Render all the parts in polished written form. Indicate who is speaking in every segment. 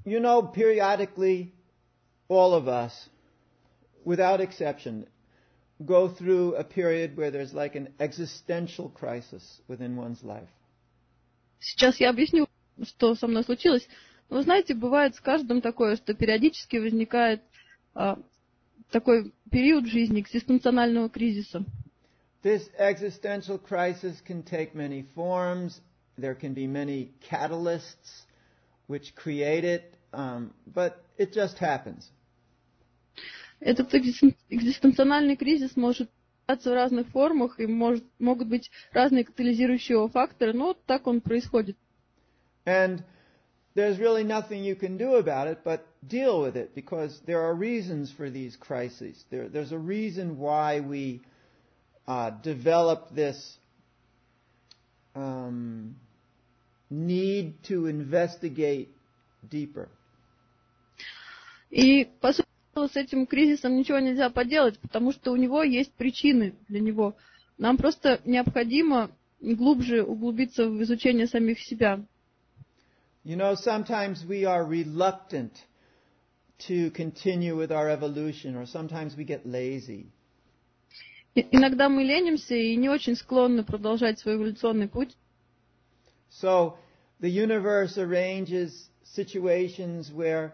Speaker 1: You know, periodically, all of us, without exception, go through a period where there's like an existential crisis within one's life.
Speaker 2: Сейчас я объясню, что со мной случилось. Вы знаете, бывает с каждым такое, что периодически возникает такой период в жизни экзистенционального кризиса.
Speaker 1: This existential crisis can take many forms. There can be many catalysts which create it, but it just happens.
Speaker 2: Этот экзистенциональный кризис может проявляться в разных формах, и могут быть разные катализирующие его факторы, но так он происходит.
Speaker 1: And there's really nothing you can do about it but deal with it, because there are reasons for these crises. There's a reason why we develop this need to investigate deeper.
Speaker 2: И, по сути, с этим кризисом ничего нельзя поделать, потому что у него есть причины для него. Нам просто необходимо глубже углубиться в изучение самих себя.
Speaker 1: You know, sometimes we are reluctant to continue with our evolution, or sometimes we get lazy.
Speaker 2: Иногда мы ленимся и не очень склонны продолжать свой эволюционный путь.
Speaker 1: So the universe arranges situations where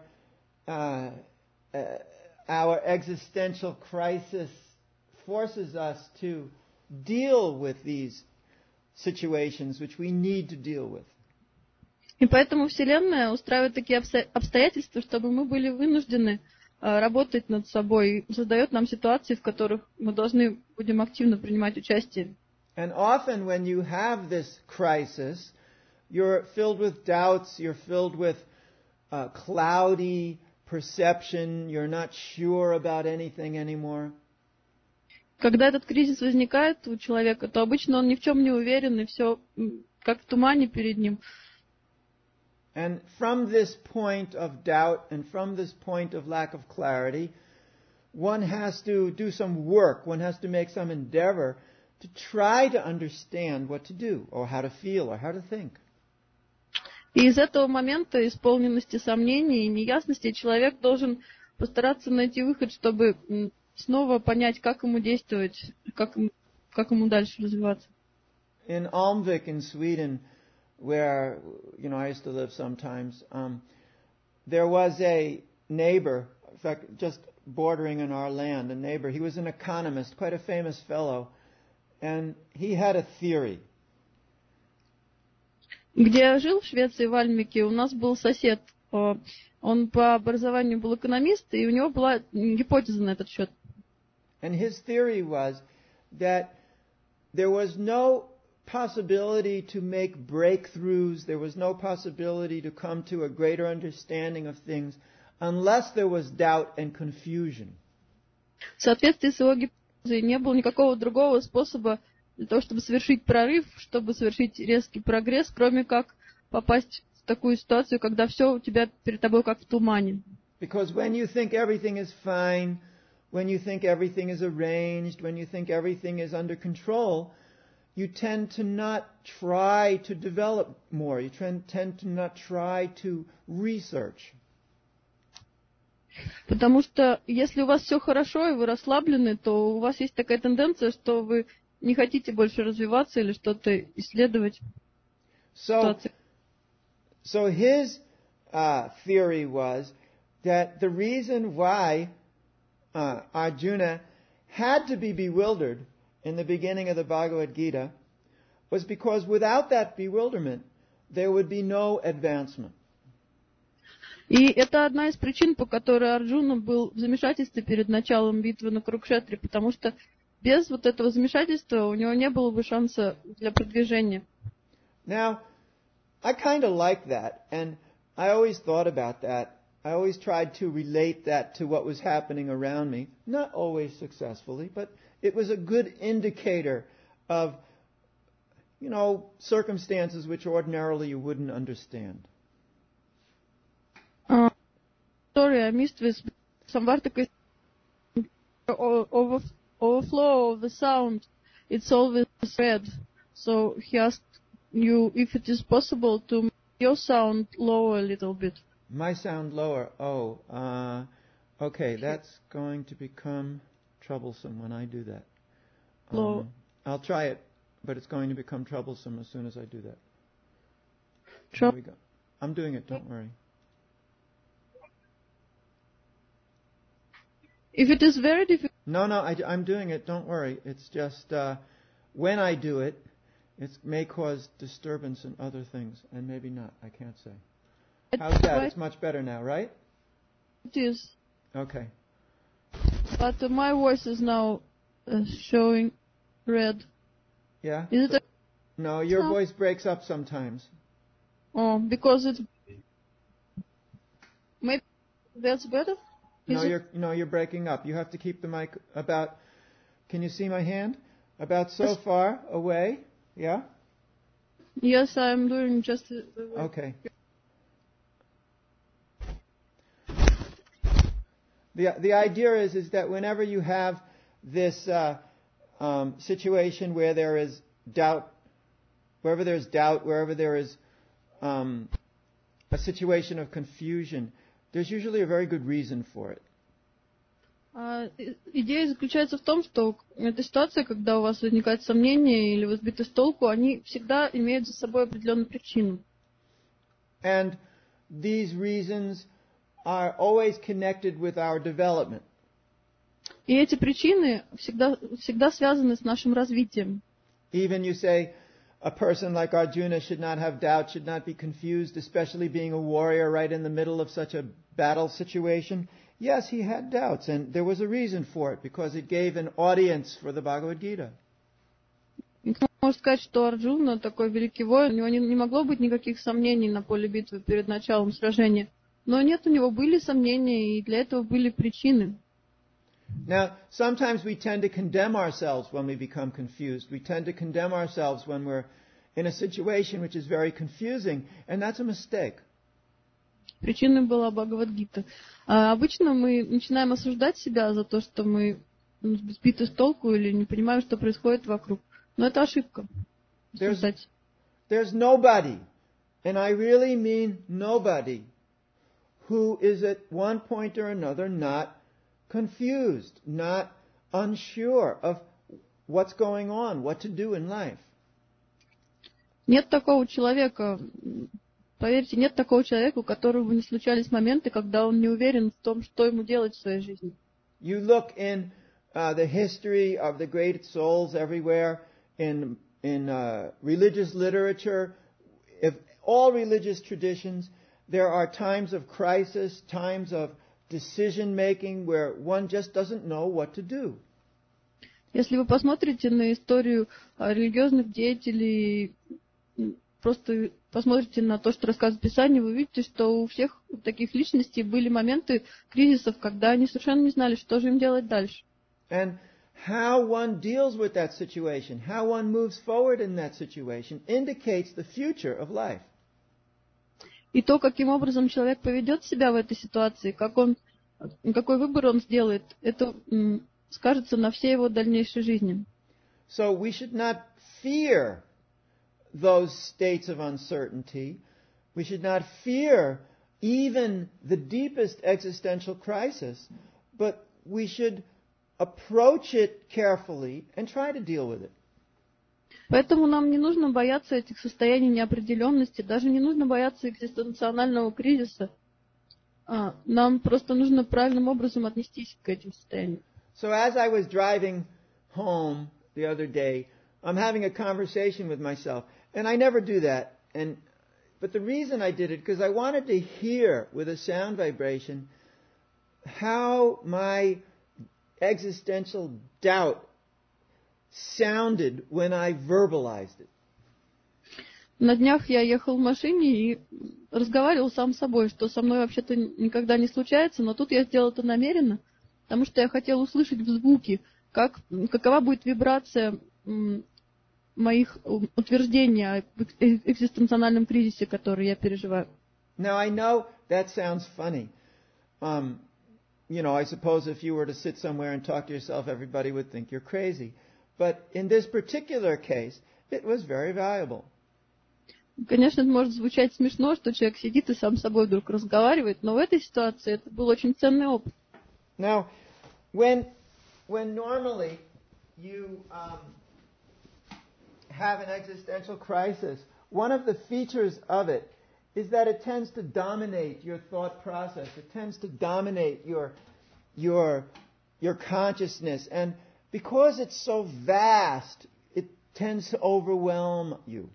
Speaker 1: our existential crisis forces us to deal with these situations which we need to deal with.
Speaker 2: И поэтому Вселенная устраивает такие обстоятельства, чтобы мы были вынуждены работать над собой, и создает нам ситуации, в которых мы должны будем активно принимать участие.
Speaker 1: And often when you have this crisis, you're filled with doubts, you're filled with cloudy perception, you're not sure about anything anymore.
Speaker 2: Когда этот кризис возникает у человека, то обычно он ни в чем не уверен, и все как в тумане перед ним.
Speaker 1: And from this point of doubt and from this point of lack of clarity, one has to do some work, one has to make some endeavor to try to understand what to do, or how to feel, or how to think.
Speaker 2: И из этого момента исполненности сомнений и неясности человек должен постараться найти выход, чтобы снова понять, как ему действовать, как ему дальше развиваться.
Speaker 1: In Almvik in Sweden, where I used to live sometimes, there was a neighbor, in fact, just bordering on our land, a neighbor. He was an economist, quite a famous fellow, and he had a theory.
Speaker 2: Где я жил, в Швеции, в Альмике, у нас был сосед. Он по образованию был экономист, и у него была гипотеза на этот счет.
Speaker 1: And his theory was that there was no possibility to make breakthroughs, there was no possibility to come to a greater understanding of things unless there was doubt and confusion.
Speaker 2: В соответствии с его гипотезой не было никакого другого способа для того, чтобы совершить прорыв, чтобы совершить резкий прогресс, кроме как попасть в такую ситуацию, когда все у тебя перед тобой как в тумане.
Speaker 1: Because when you think everything is fine, when you think everything is arranged, when you think everything is under control, you tend to not try to develop more. You tend to not try to research.
Speaker 2: Потому что если у вас все хорошо и вы расслаблены, то у вас есть такая тенденция, что вы не хотите больше развиваться или что-то исследовать.
Speaker 1: So his theory was that the reason why Arjuna had to be bewildered in the beginning of the Bhagavad Gita was because without that bewilderment, there would be no advancement.
Speaker 2: И это одна из причин, по которой Арджуна был в замешательстве перед началом битвы на Курукшетре, потому что без вот этого замешательства у него не было бы шанса для продвижения.
Speaker 1: Now, I kind of like that, and I always thought about that. I always tried to relate that to what was happening around me, not always successfully, but it was a good indicator of, circumstances which ordinarily you wouldn't understand.
Speaker 2: Sorry, I missed this. Some Vartika overflow of the sound, it's always red. So he asked you if it is possible to make your sound lower a little bit.
Speaker 1: My sound lower. Okay, that's going to become troublesome when I do that. I'll try it, but it's going to become troublesome as soon as I do that. Here we go. I'm doing it, don't worry.
Speaker 2: If it is very difficult...
Speaker 1: No, I'm doing it, don't worry. It's just when I do it, it may cause disturbance in other things, and maybe not, I can't say. How's that? It's much better now, right?
Speaker 2: It is.
Speaker 1: Okay.
Speaker 2: But my voice is now showing red.
Speaker 1: Yeah?
Speaker 2: Is it
Speaker 1: No, your voice breaks up sometimes.
Speaker 2: Oh, because it's... Maybe that's better?
Speaker 1: You're breaking up. You have to keep the mic about... Can you see my hand? About so far away? Yeah?
Speaker 2: Yes, I'm doing just...
Speaker 1: Okay. The idea is that whenever you have this situation where there is doubt, wherever there is a situation of confusion, there's usually a very good reason for it.
Speaker 2: Идея заключается в том, что эта ситуация, когда у вас возникает сомнение или вы сбиты с толку, они всегда имеют за собой определенную причину.
Speaker 1: And these reasons are always connected with our development.
Speaker 2: И эти причины всегда связаны с нашим развитием.
Speaker 1: Even you say a person like Arjuna should not have doubt, should not be confused, especially being a warrior right in the middle of such a battle situation. Yes, he had doubts, and there was a reason for it, because it gave an audience for the Bhagavad Gita.
Speaker 2: Можно сказать, что Арджуна, такой великий воин, у него не могло быть никаких сомнений на поле битвы перед началом сражения. Но нет, у него были сомнения, и для этого были причины.
Speaker 1: Now, sometimes we tend to condemn ourselves when we become confused. We tend to condemn ourselves when we're in a situation which is very confusing, and that's a mistake.
Speaker 2: Причиной была Бхагавад-гита. Обычно мы начинаем осуждать себя за то, что мы сбиты с толку или не понимаем, что происходит вокруг. Но это ошибка.
Speaker 1: There's nobody, and I really mean nobody, who is at one point or another not confused, not unsure of what's going on, what to do in life.
Speaker 2: Нет такого человека, поверьте, нет такого человека, у которого не случались моменты, когда он не уверен в том, что ему делать в своей жизни.
Speaker 1: You look in the history of the great souls everywhere, in religious literature, if all religious traditions, there are times of crisis, times of decision making where one just doesn't know what to do.
Speaker 2: Если вы посмотрите на историю религиозных деятелей, просто посмотрите на то, что рассказывает Писание, вы увидите, что у всех таких личностей были моменты кризисов, когда они совершенно не знали, что же им делать дальше.
Speaker 1: And how one deals with that situation, how one moves forward in that situation, indicates the future of life.
Speaker 2: И то, каким образом человек поведет себя в этой ситуации, какой выбор он сделает, это скажется на всей его дальнейшей жизни.
Speaker 1: So we should not fear those states of uncertainty. We should not fear even the deepest existential crisis, but we should approach it carefully and try to deal with it.
Speaker 2: Поэтому нам не нужно бояться этих состояний неопределенности, даже не нужно бояться экзистенционального кризиса. Нам просто нужно правильным образом отнестись к этим состояниям.
Speaker 1: So as I was driving home the other day, I'm having a conversation with myself, and I never do that. But the reason I did it, because I wanted to hear with a sound vibration how my existential doubt sounded when I verbalized it.
Speaker 2: На днях я ехал в машине и разговаривал сам с собой, что со мной вообще-то никогда не случается, но тут я сделал это намеренно, потому что я хотел услышать в звуке, какова будет вибрация моих утверждений о экзистенциональном кризисе, который я переживаю.
Speaker 1: Now I know that sounds funny. I suppose if you were to sit somewhere and talk to yourself, everybody would think you're crazy. But in this particular case, it was very valuable.
Speaker 2: Конечно, это может звучать смешно, что человек сидит и сам с собой вдруг разговаривает, но в этой ситуации это был очень ценный опыт.
Speaker 1: Now, when normally you have an existential crisis, one of the features of it is that it tends to dominate your thought process. It tends to dominate your consciousness, and because it's so vast, it tends to overwhelm you.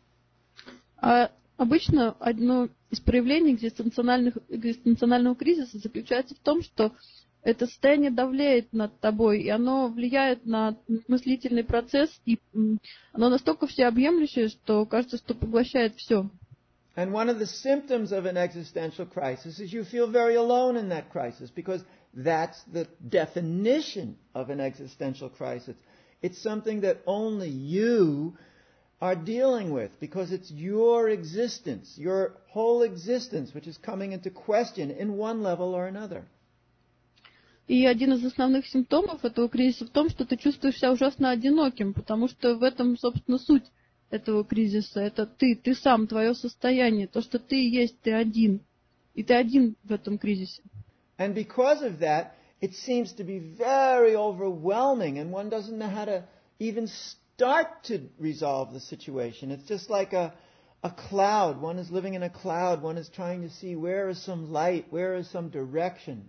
Speaker 2: Обычно одно из проявлений экзистенционального кризиса заключается в том, что это состояние давляет над тобой, и оно влияет на мыслительный процесс, и оно настолько всеобъемлющее, что кажется, что поглощает все.
Speaker 1: And one of the symptoms of an existential crisis is you feel very alone in that crisis, because that's the definition of an existential crisis. It's something that only you are dealing with, because it's your existence, your whole existence, which is coming into question in one level or another.
Speaker 2: И один из основных симптомов этого кризиса в том, что ты чувствуешь себя ужасно одиноким, потому что в этом, собственно, суть этого кризиса. Это ты сам, твое состояние, то, что ты есть, ты один. И ты один в этом кризисе.
Speaker 1: And because of that, it seems to be very overwhelming, and one doesn't know how to even start to resolve the situation. It's just like a cloud. One is living in a cloud. One is trying to see where is some light, where is some direction.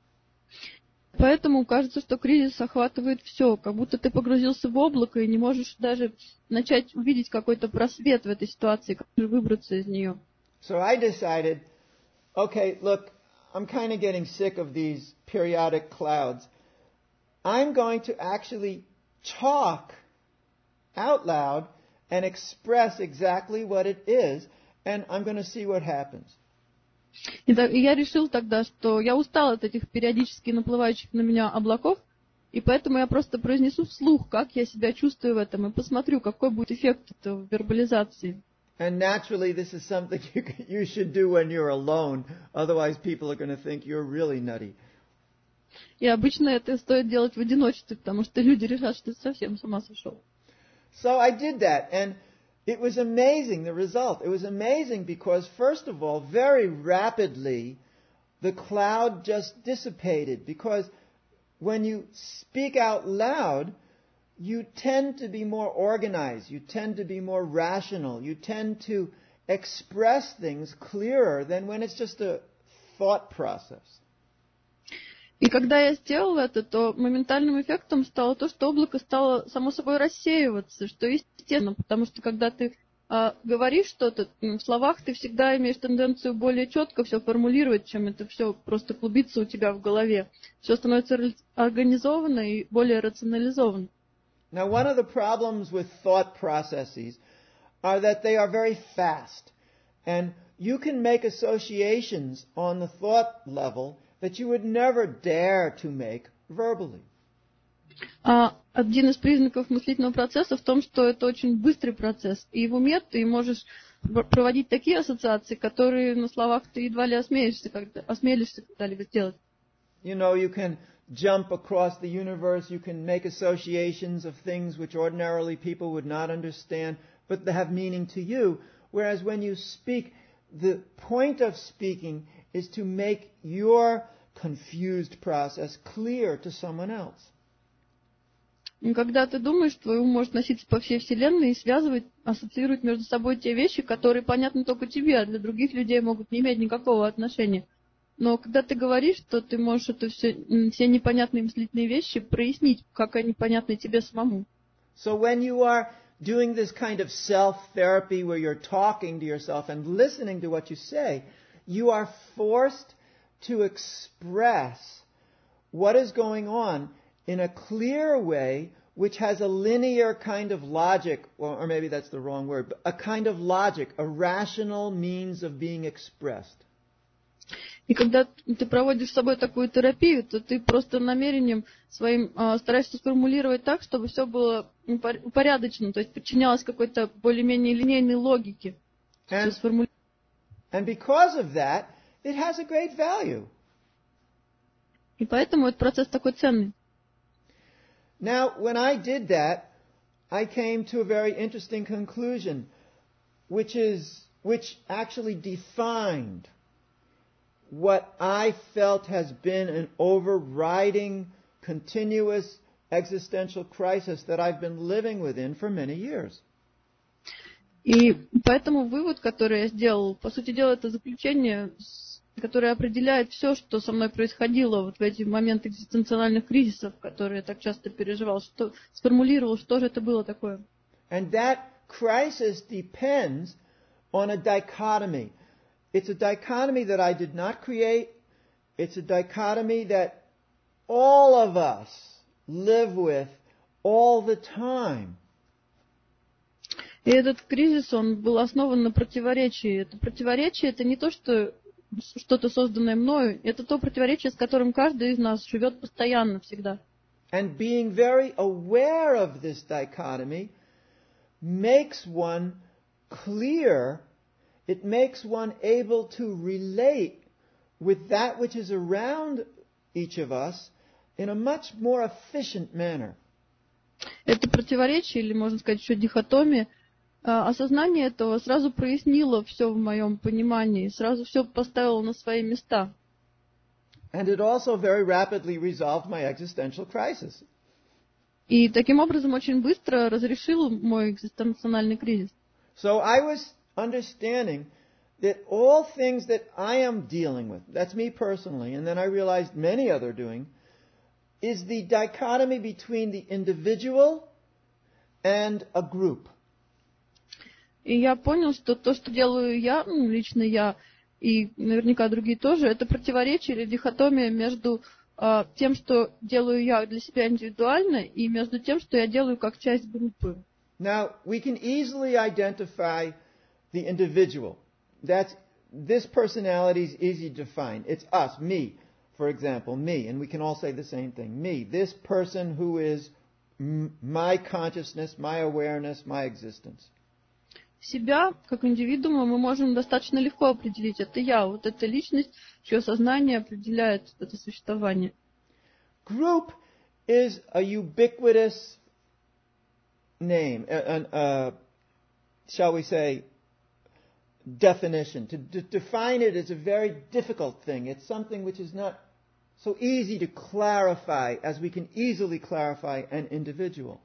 Speaker 2: Поэтому кажется, что кризис охватывает все, как будто ты погрузился в облако и не можешь даже начать увидеть какой-то просвет в этой ситуации, как же выбраться из нее.
Speaker 1: So I decided, okay, look, I'm kind of getting sick of these periodic clouds. I'm going to actually talk out loud and express exactly what it is, and I'm going to see what happens.
Speaker 2: И я решил тогда, что я устал от этих периодически наплывающих на меня облаков, и поэтому я просто произнесу вслух, как я себя чувствую в этом, и посмотрю, какой будет эффект этого вербализации.
Speaker 1: And naturally, this is something you should do when you're alone, otherwise people are going to think you're really nutty.
Speaker 2: И обычно это стоит делать в одиночестве, потому что люди решат, что ты совсем с ума сошел.
Speaker 1: So I did that, and it was amazing, the result. It was amazing because, first of all, very rapidly, the cloud just dissipated. Because when you speak out loud, you tend to be more organized. You tend to be more rational. You tend to express things clearer than when it's just a thought process.
Speaker 2: И когда я сделала это, то моментальным эффектом стало то, что облако стало само собой рассеиваться, что естественно, потому что когда ты говоришь что-то, в словах ты всегда имеешь тенденцию более четко все формулировать, чем это все просто клубится у тебя в голове. Все становится организовано и более рационализовано.
Speaker 1: Now, one of the problems with thought processes are that they are very fast, and you can make associations on the thought level that you would never dare to make verbally.
Speaker 2: Один из признаков мыслительного процесса в том, что это очень быстрый процесс. И в уме ты можешь проводить такие ассоциации, которые на словах ты едва ли осмелишься когда-либо сделать.
Speaker 1: You know, you can jump across the universe, you can make associations of things which ordinarily people would not understand, but they have meaning to you. Whereas when you speak, the point of speaking is to make your confused process clear to someone else.
Speaker 2: И когда ты думаешь, твой ум может носиться по всей Вселенной и связывать, ассоциировать между собой те вещи, которые понятны только тебе, а для других людей могут не иметь никакого отношения. Но когда ты говоришь, то ты можешь это все непонятные мыслительные вещи прояснить, как они понятны тебе самому.
Speaker 1: So when you are doing this kind of self-therapy where you're talking to yourself and listening to what you say, you are forced to express what is going on in a clear way, which has a linear kind of logic, or maybe that's the wrong word, but a kind of logic, a rational means of being expressed.
Speaker 2: И когда ты проводишь с собой такую терапию, то ты просто намерением своим стараешься сформулировать так, чтобы все было упорядочено, то есть подчинялось какой-то более-менее линейной логике.
Speaker 1: And because of that, it has a great value.
Speaker 2: И поэтому этот процесс такой ценный.
Speaker 1: Now, when I did that, I came to a very interesting conclusion. which actually defined what I felt has been an overriding, continuous existential crisis that I've been living within for many years.
Speaker 2: И поэтому вывод, который я сделал, по сути дела, это заключение, которое определяет все, что со мной происходило вот в эти моменты экзистенциональных кризисов, которые я так часто переживал, что сформулировал, что же это было такое.
Speaker 1: And that crisis depends on a dichotomy. It's a dichotomy that I did not create. It's a dichotomy that all of us live with all the time.
Speaker 2: И этот кризис, он был основан на противоречии. Это противоречие, это не то, что что-то созданное мною, это то противоречие, с которым каждый из нас живет постоянно, всегда.
Speaker 1: And being very aware of this dichotomy makes one clear, it makes one able to relate with that which is around each of us in a much more efficient manner.
Speaker 2: Это противоречие, или можно сказать еще дихотомия, осознание этого сразу прояснило все в моем понимании, сразу все поставило на свои места.
Speaker 1: And it also very rapidly resolved my existential crisis.
Speaker 2: И таким образом очень быстро разрешил мой экзистенциональный кризис.
Speaker 1: So I was understanding that all things that I am dealing with, that's me personally, and then I realized many others doing, is the dichotomy between the individual and a group.
Speaker 2: И я понял, что то, что делаю я, лично я, и наверняка другие тоже, это противоречие или дихотомия между тем, что делаю я для себя индивидуально, и между тем, что я делаю как часть группы.
Speaker 1: Now, we can easily identify the individual. This personality is easy to define. It's us, me, for example, me, and we can all say the same thing. Me, this person who is my consciousness, my awareness, my existence.
Speaker 2: Себя, как индивидуума, мы можем достаточно легко определить. Это я, вот эта личность, чье сознание определяет это существование.
Speaker 1: Group is a ubiquitous name, shall we say, definition. To define it is a very difficult thing. It's something which is not so easy to clarify as we can easily clarify an individual.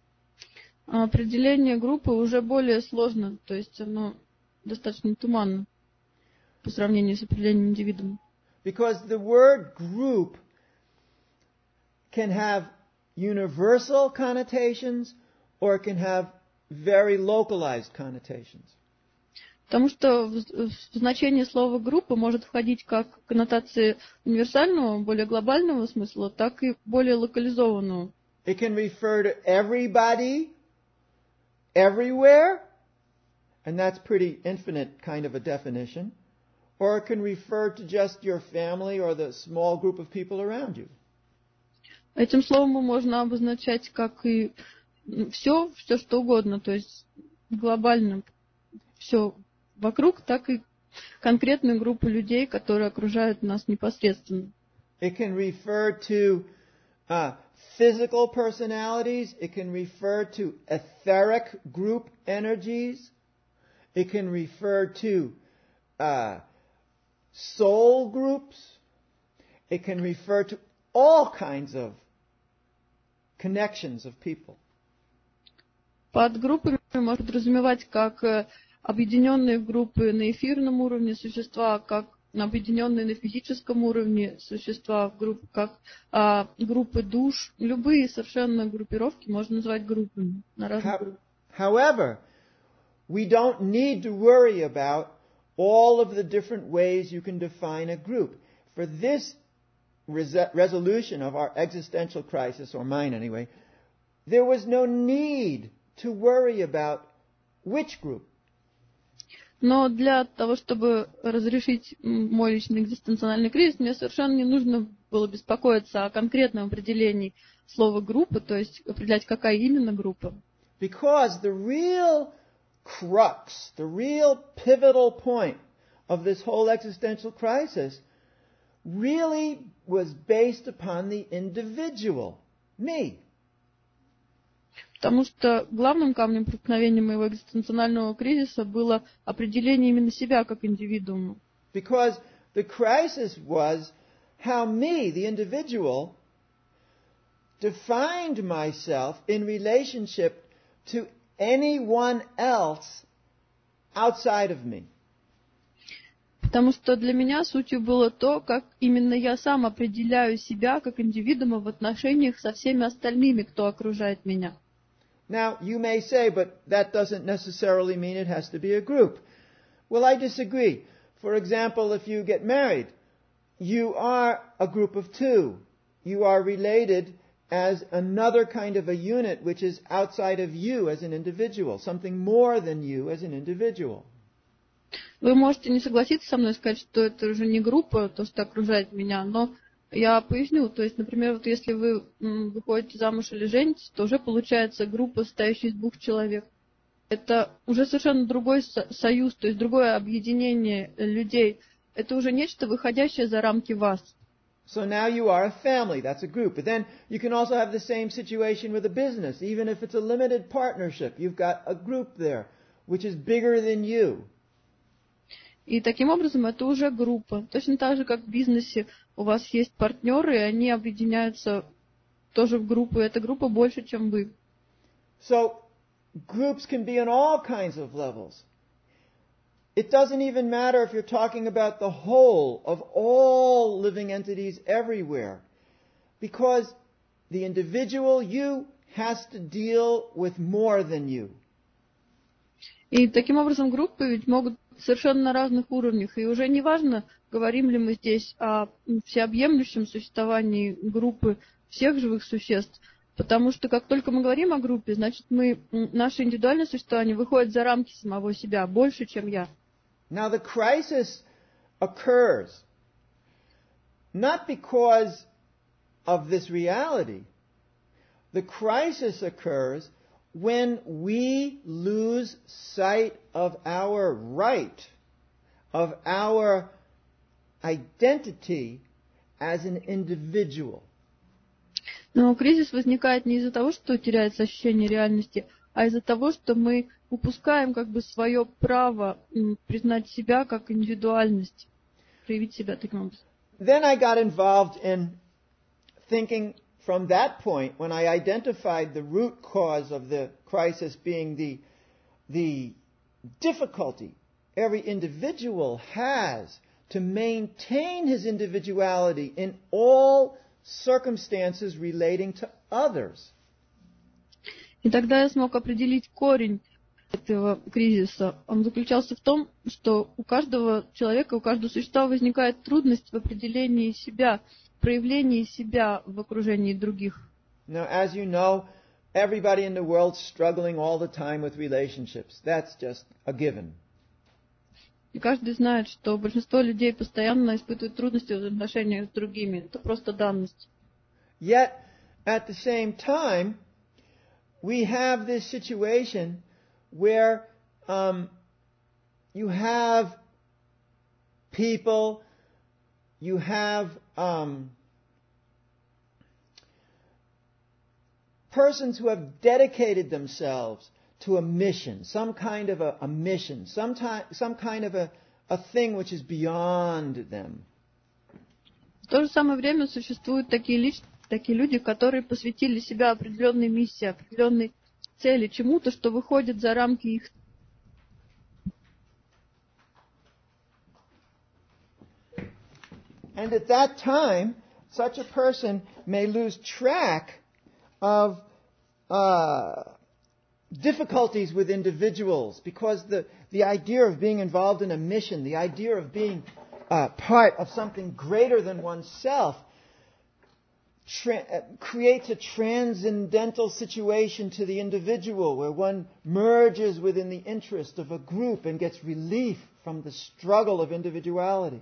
Speaker 2: Определение группы уже более сложно, то есть оно достаточно туманно по сравнению с определением индивидуума.
Speaker 1: Because the word group can have universal connotations or it can have very localized connotations.
Speaker 2: Потому что в значение слова группа может входить как коннотации универсального, более глобального смысла, так и более локализованного.
Speaker 1: It can refer to everybody, everywhere, and that's pretty infinite kind of a definition. Or it can refer to just your family or the small group of people around you.
Speaker 2: Этим словом можно обозначать как и все что угодно, то есть глобально все вокруг, так и конкретную группу людей, которые окружают нас непосредственно.
Speaker 1: It can refer to physical personalities. It can refer to etheric group energies. It can refer to soul groups. It can refer to all kinds of connections of people.
Speaker 2: Под группами можно подразумевать как объединенные группы на эфирном уровне существа, как объединенные на физическом уровне существа, как группы душ. Любые совершенно группировки можно назвать группами на разных группах.
Speaker 1: However, we don't need to worry about all of the different ways you can define a group. For this resolution of our existential crisis, or mine anyway, there was no need to worry about which group.
Speaker 2: Но для того, чтобы разрешить мой личный экзистенциональный кризис, мне совершенно не нужно было беспокоиться о конкретном определении слова группа, то есть определять, какая именно группа.
Speaker 1: Because the real crux, the real pivotal point of this whole existential crisis really was based upon the individual, me.
Speaker 2: Потому что главным камнем преткновения моего экзистенционального кризиса было определение именно себя как индивидуума.
Speaker 1: Because the crisis was how me, the individual, defined myself in relationship to anyone else outside of me.
Speaker 2: Потому что для меня сутью было то, как именно я сам определяю себя как индивидуума в отношениях со всеми остальными, кто окружает меня.
Speaker 1: Now, you may say, but that doesn't necessarily mean it has to be a group. Well, I disagree. For example, if you get married, you are a group of two. You are related as another kind of a unit which is outside of you as an individual, something more than you as an individual.
Speaker 2: Вы можете не согласиться со мной и сказать, что это уже не группа, то, что окружает меня, но я поясню. То есть, например, вот если вы выходите замуж или женитесь, то уже получается группа, состоящая из 2 человек. Это уже совершенно другой союз, то есть другое объединение людей. Это уже нечто, выходящее за рамки вас.
Speaker 1: So now you are a family, that's a group. But then you can also have the same situation with a business. Even if it's a limited partnership, you've got a group there, which is bigger than you.
Speaker 2: И таким образом это уже группа. Точно так же, как в бизнесе у вас есть партнеры, и они объединяются тоже в группу. И эта группа больше, чем вы.
Speaker 1: So groups can be on all kinds of levels. It doesn't even matter if you're talking about the whole of all living entities everywhere. Because the individual you has to deal with more than you.
Speaker 2: И таким образом группы ведь могут совершенно на разных уровнях. И уже не важно, говорим ли мы здесь о всеобъемлющем существовании группы всех живых существ. Потому что как только мы говорим о группе, значит наше индивидуальное существование выходит за рамки самого себя, больше, чем я.
Speaker 1: Now the crisis occurs not because of this reality. The crisis occurs when we lose sight of our right, of our identity as an individual.
Speaker 2: Но кризис возникает не из-за того, что теряется ощущение реальности, а из-за того, что мы упускаем как бы свое право признать себя как индивидуальность, проявить себя таким образом.
Speaker 1: Then I got involved in thinking from that point, when I identified the root cause of the crisis being the difficulty every individual has to maintain his individuality in all circumstances relating to others.
Speaker 2: И тогда я смог определить корень этого кризиса. Он заключался в том, что у каждого человека, у каждого существа возникает трудность в определении себя, проявлении себя в окружении других.
Speaker 1: Now, as you know, everybody in the world struggling all the time with relationships. That's just a given.
Speaker 2: И каждый знает, что большинство людей постоянно испытывают трудности в отношениях с другими. Это просто данность.
Speaker 1: Yet, at the same time, we have this situation where you have people, you have persons who have dedicated themselves to a mission, some kind of a mission, some kind of a thing which is beyond them.
Speaker 2: В то же самое время существуют такие люди, которые посвятили себя определенной миссии, определенной цели, чему-то, что выходит за рамки их.
Speaker 1: And at that time, such a person may lose track of difficulties with individuals, because the idea of being involved in a mission, the idea of being part of something greater than oneself, creates a transcendental situation to the individual where one merges within the interest of a group and gets relief from the struggle of individuality.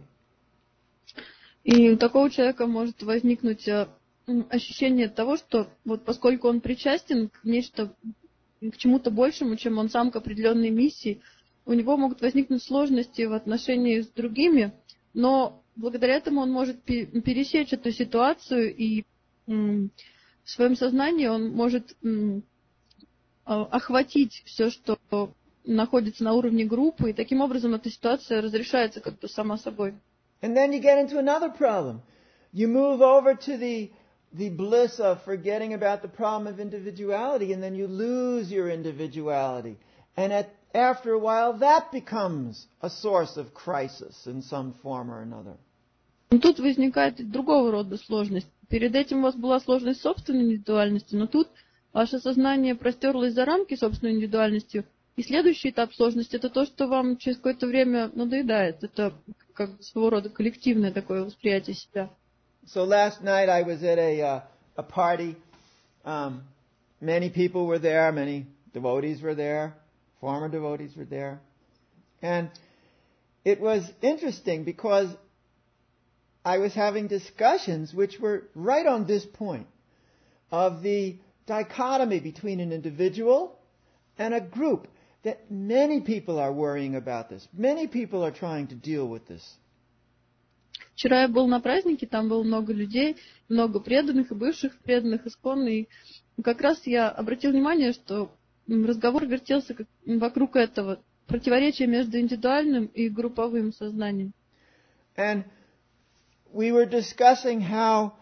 Speaker 2: И у такого человека может возникнуть ощущение того, что вот поскольку он причастен к чему-то большему, чем он сам, к определенной миссии, у него могут возникнуть сложности в отношении с другими, но благодаря этому он может пересечь эту ситуацию, и в своем сознании он может охватить все, что находится на уровне группы, и таким образом эта ситуация разрешается как-то сама собой.
Speaker 1: And then you get into another problem. You move over to the bliss of forgetting about the problem of individuality, and then you lose your individuality. And after a while, that becomes a source of crisis in some form or another.
Speaker 2: Тут возникает другого рода сложность. Перед этим у вас была сложность собственной индивидуальности, но тут ваше сознание простерлось за рамки собственной индивидуальностью. И следующий этап сложности — это то, что вам через какое-то время надоедает. Это как своего рода коллективное такое восприятие себя.
Speaker 1: So last night I was at a party. Many people were there. Many devotees were there. Former devotees were there. And it was interesting because I was having discussions which were right on this point of the dichotomy between an individual and a group, that many people are worrying about this. Many people are trying to deal with this.
Speaker 2: Вчера я был на празднике, там было много людей, много преданных и бывших преданных исконно, и как раз я обратил внимание, что разговор вертелся вокруг этого противоречия между индивидуальным и групповым сознанием.
Speaker 1: And we were discussing how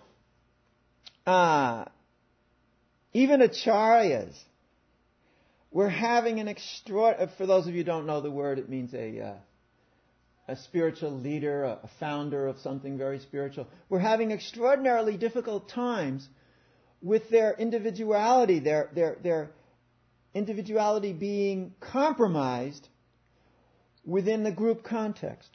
Speaker 1: even acharyas were having an extraordinary, for those of you who don't know the word, it means a spiritual leader, a founder of something very spiritual, were having extraordinarily difficult times with their individuality, their individuality being compromised within the group context.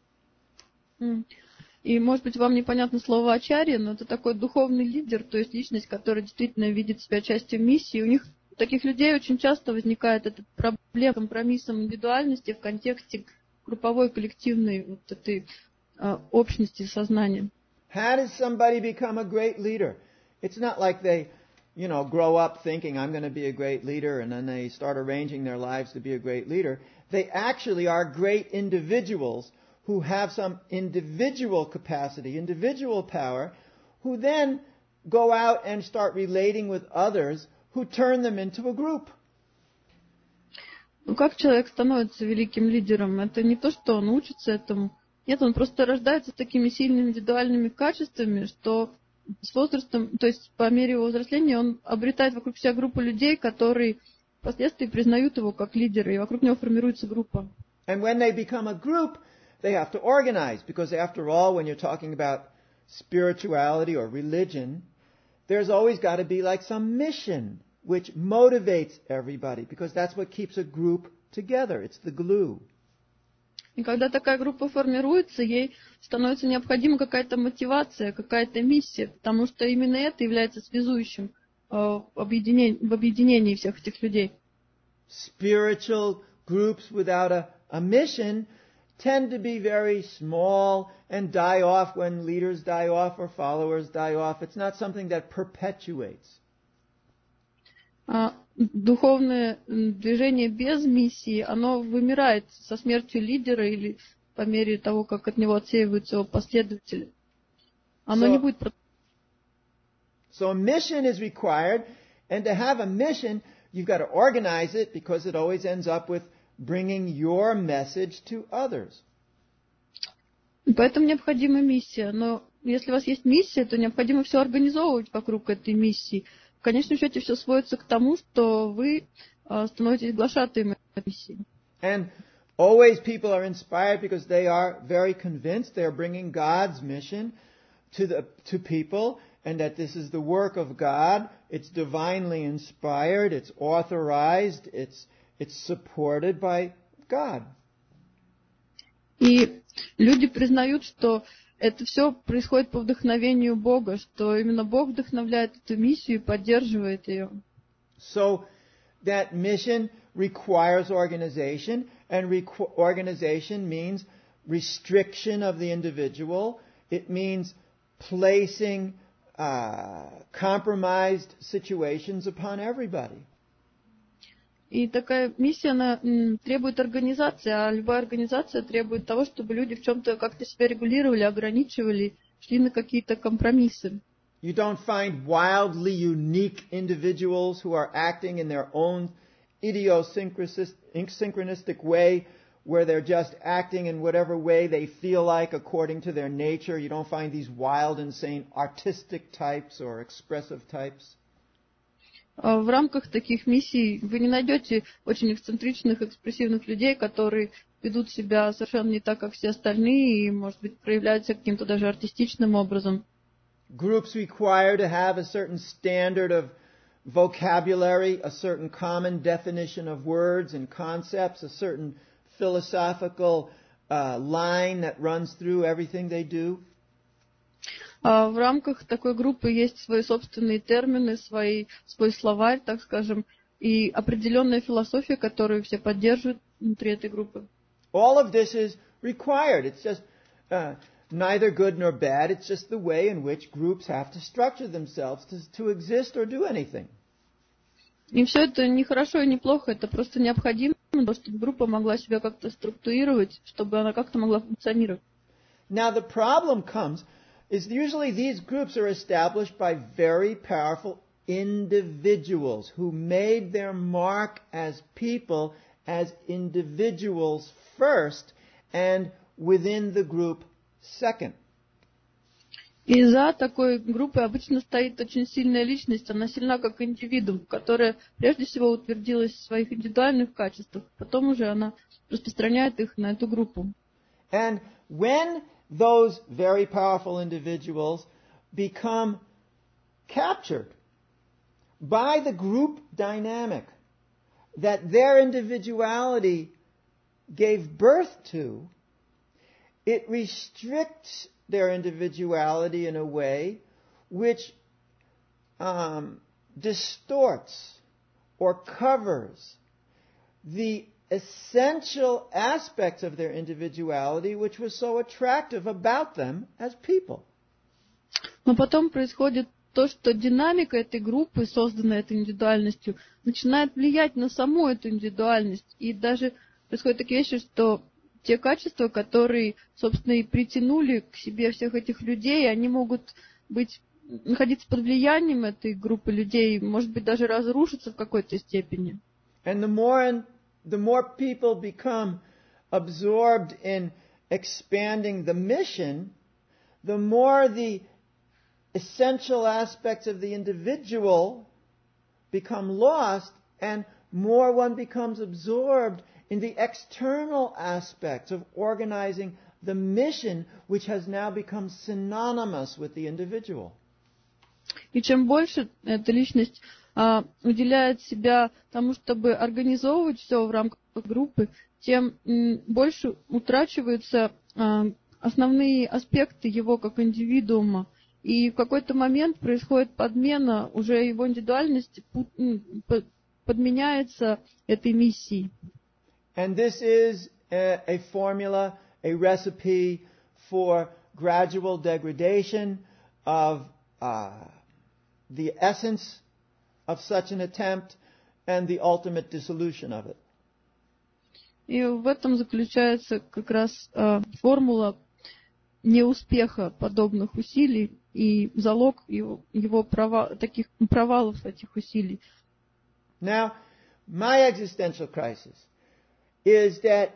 Speaker 2: И, может быть, вам непонятно слово ачарья, но это такой духовный лидер, то есть личность, которая действительно видит себя частью миссии. У них, у таких людей, очень часто возникает эта проблема компромиссом индивидуальности в контексте групповой, коллективной вот этой общности сознания.
Speaker 1: How does somebody become a great leader? It's not like they, grow up thinking, I'm going to be a great leader, and then they start arranging their lives to be a great leader. They actually are great individuals who have some individual capacity, individual power, who then go out and start relating with others who turn them into a group.
Speaker 2: Ну, как человек становится великим лидером? Это не то, что он учится этому. Нет, он просто рождается с такими сильными индивидуальными качествами, что с возрастом, то есть по мере его взросления, он обретает вокруг себя группу людей, которые впоследствии признают его как лидера, и вокруг него формируется группа.
Speaker 1: And when they become a group, they have to organize, because after all, when you're talking about spirituality or religion, there's always got to be like some mission which motivates everybody, because that's what keeps a group together. It's the glue.
Speaker 2: И когда такая группа формируется, ей становится необходима какая-то мотивация, какая-то миссия, потому что именно это является связующим в объединении всех этих людей.
Speaker 1: Spiritual groups without a mission tend to be very small and die off when leaders die off or followers die off. It's not something that perpetuates.
Speaker 2: Духовное движение без миссии, оно вымирает со смертью лидера или по мере того, как от него отсеиваются его последователи. Оно не будет...
Speaker 1: So a mission is required, and to have a mission, you've got to organize it, because it always ends up with bringing your message to others.
Speaker 2: Поэтому необходима миссия. Но если у вас есть миссия, то необходимо все организовывать вокруг этой миссии. В конечном счете все сводится к тому, что вы становитесь глашатаем этой миссии.
Speaker 1: And always people are inspired because they are very convinced they are bringing God's mission to people, and that this is the work of God. It's divinely inspired. It's authorized. It's supported by God.
Speaker 2: И люди признают, что это все происходит по вдохновению Бога, что именно Бог вдохновляет эту миссию и поддерживает ее.
Speaker 1: So that mission requires organization, and organization means restriction of the individual. It means placing compromised situations upon everybody.
Speaker 2: И такая миссия, она требует организации, а любая организация требует того, чтобы люди в чем-то как-то себя регулировали, ограничивали, шли на какие-то компромиссы.
Speaker 1: You don't find wildly unique individuals who are acting in their own idiosyncratic way, where they're just acting in whatever way they feel like according to their nature. You don't find these wild, insane, artistic types or expressive types.
Speaker 2: В рамках таких миссий вы не найдете очень эксцентричных, экспрессивных людей, которые ведут себя совершенно не так, как все остальные, и, может быть, проявляются каким-то даже артистичным образом.
Speaker 1: Groups require to have a certain standard of vocabulary, a certain common definition of words and concepts, a certain philosophical line that runs through everything they do.
Speaker 2: В рамках такой группы есть свои собственные термины, свой словарь, так скажем, и определенная философия, которую все поддерживают внутри этой группы.
Speaker 1: All of this is required. It's just neither good nor bad. It's just the way in which groups have to structure themselves to exist or do anything.
Speaker 2: И все это не хорошо и не плохо, это просто необходимо, чтобы группа могла себя как-то структурировать, чтобы она как-то могла функционировать.
Speaker 1: Now the problem comes is usually these groups are established by very powerful individuals who made their mark as people, as individuals first, and within the group second.
Speaker 2: И за такой группой обычно стоит очень сильная личность, она сильна как индивидуум, которая прежде всего утвердилась в своих индивидуальных качествах, потом уже она распространяет их на эту группу.
Speaker 1: And when those very powerful individuals become captured by the group dynamic that their individuality gave birth to, it restricts their individuality in a way which distorts or covers the essential aspects of their individuality which was so attractive about them as people.
Speaker 2: Но потом происходит то, что динамика этой группы, созданная этой индивидуальностью, начинает влиять на саму эту индивидуальность. И даже происходят такие вещи, что те качества, которые, собственно, и притянули к себе всех этих людей, они могут находиться под влиянием этой группы людей, может быть, даже разрушиться в какой-то степени.
Speaker 1: And the more people become absorbed in expanding the mission, the more the essential aspects of the individual become lost, and more one becomes absorbed in the external aspects of organizing the mission, which has now become synonymous with the individual.
Speaker 2: И чем больше эта личность уделяет себя тому, чтобы организовывать все в рамках группы, тем больше утрачиваются основные аспекты его как индивидуума. И в какой-то момент происходит подмена, уже его индивидуальность подменяется этой миссией.
Speaker 1: And this is a formula, a recipe for gradual degradation of the essence of such an attempt and the ultimate dissolution of it.
Speaker 2: И в этом заключается как раз формула неуспеха подобных усилий и залог его таких провалов этих усилий.
Speaker 1: Now, my existential crisis is that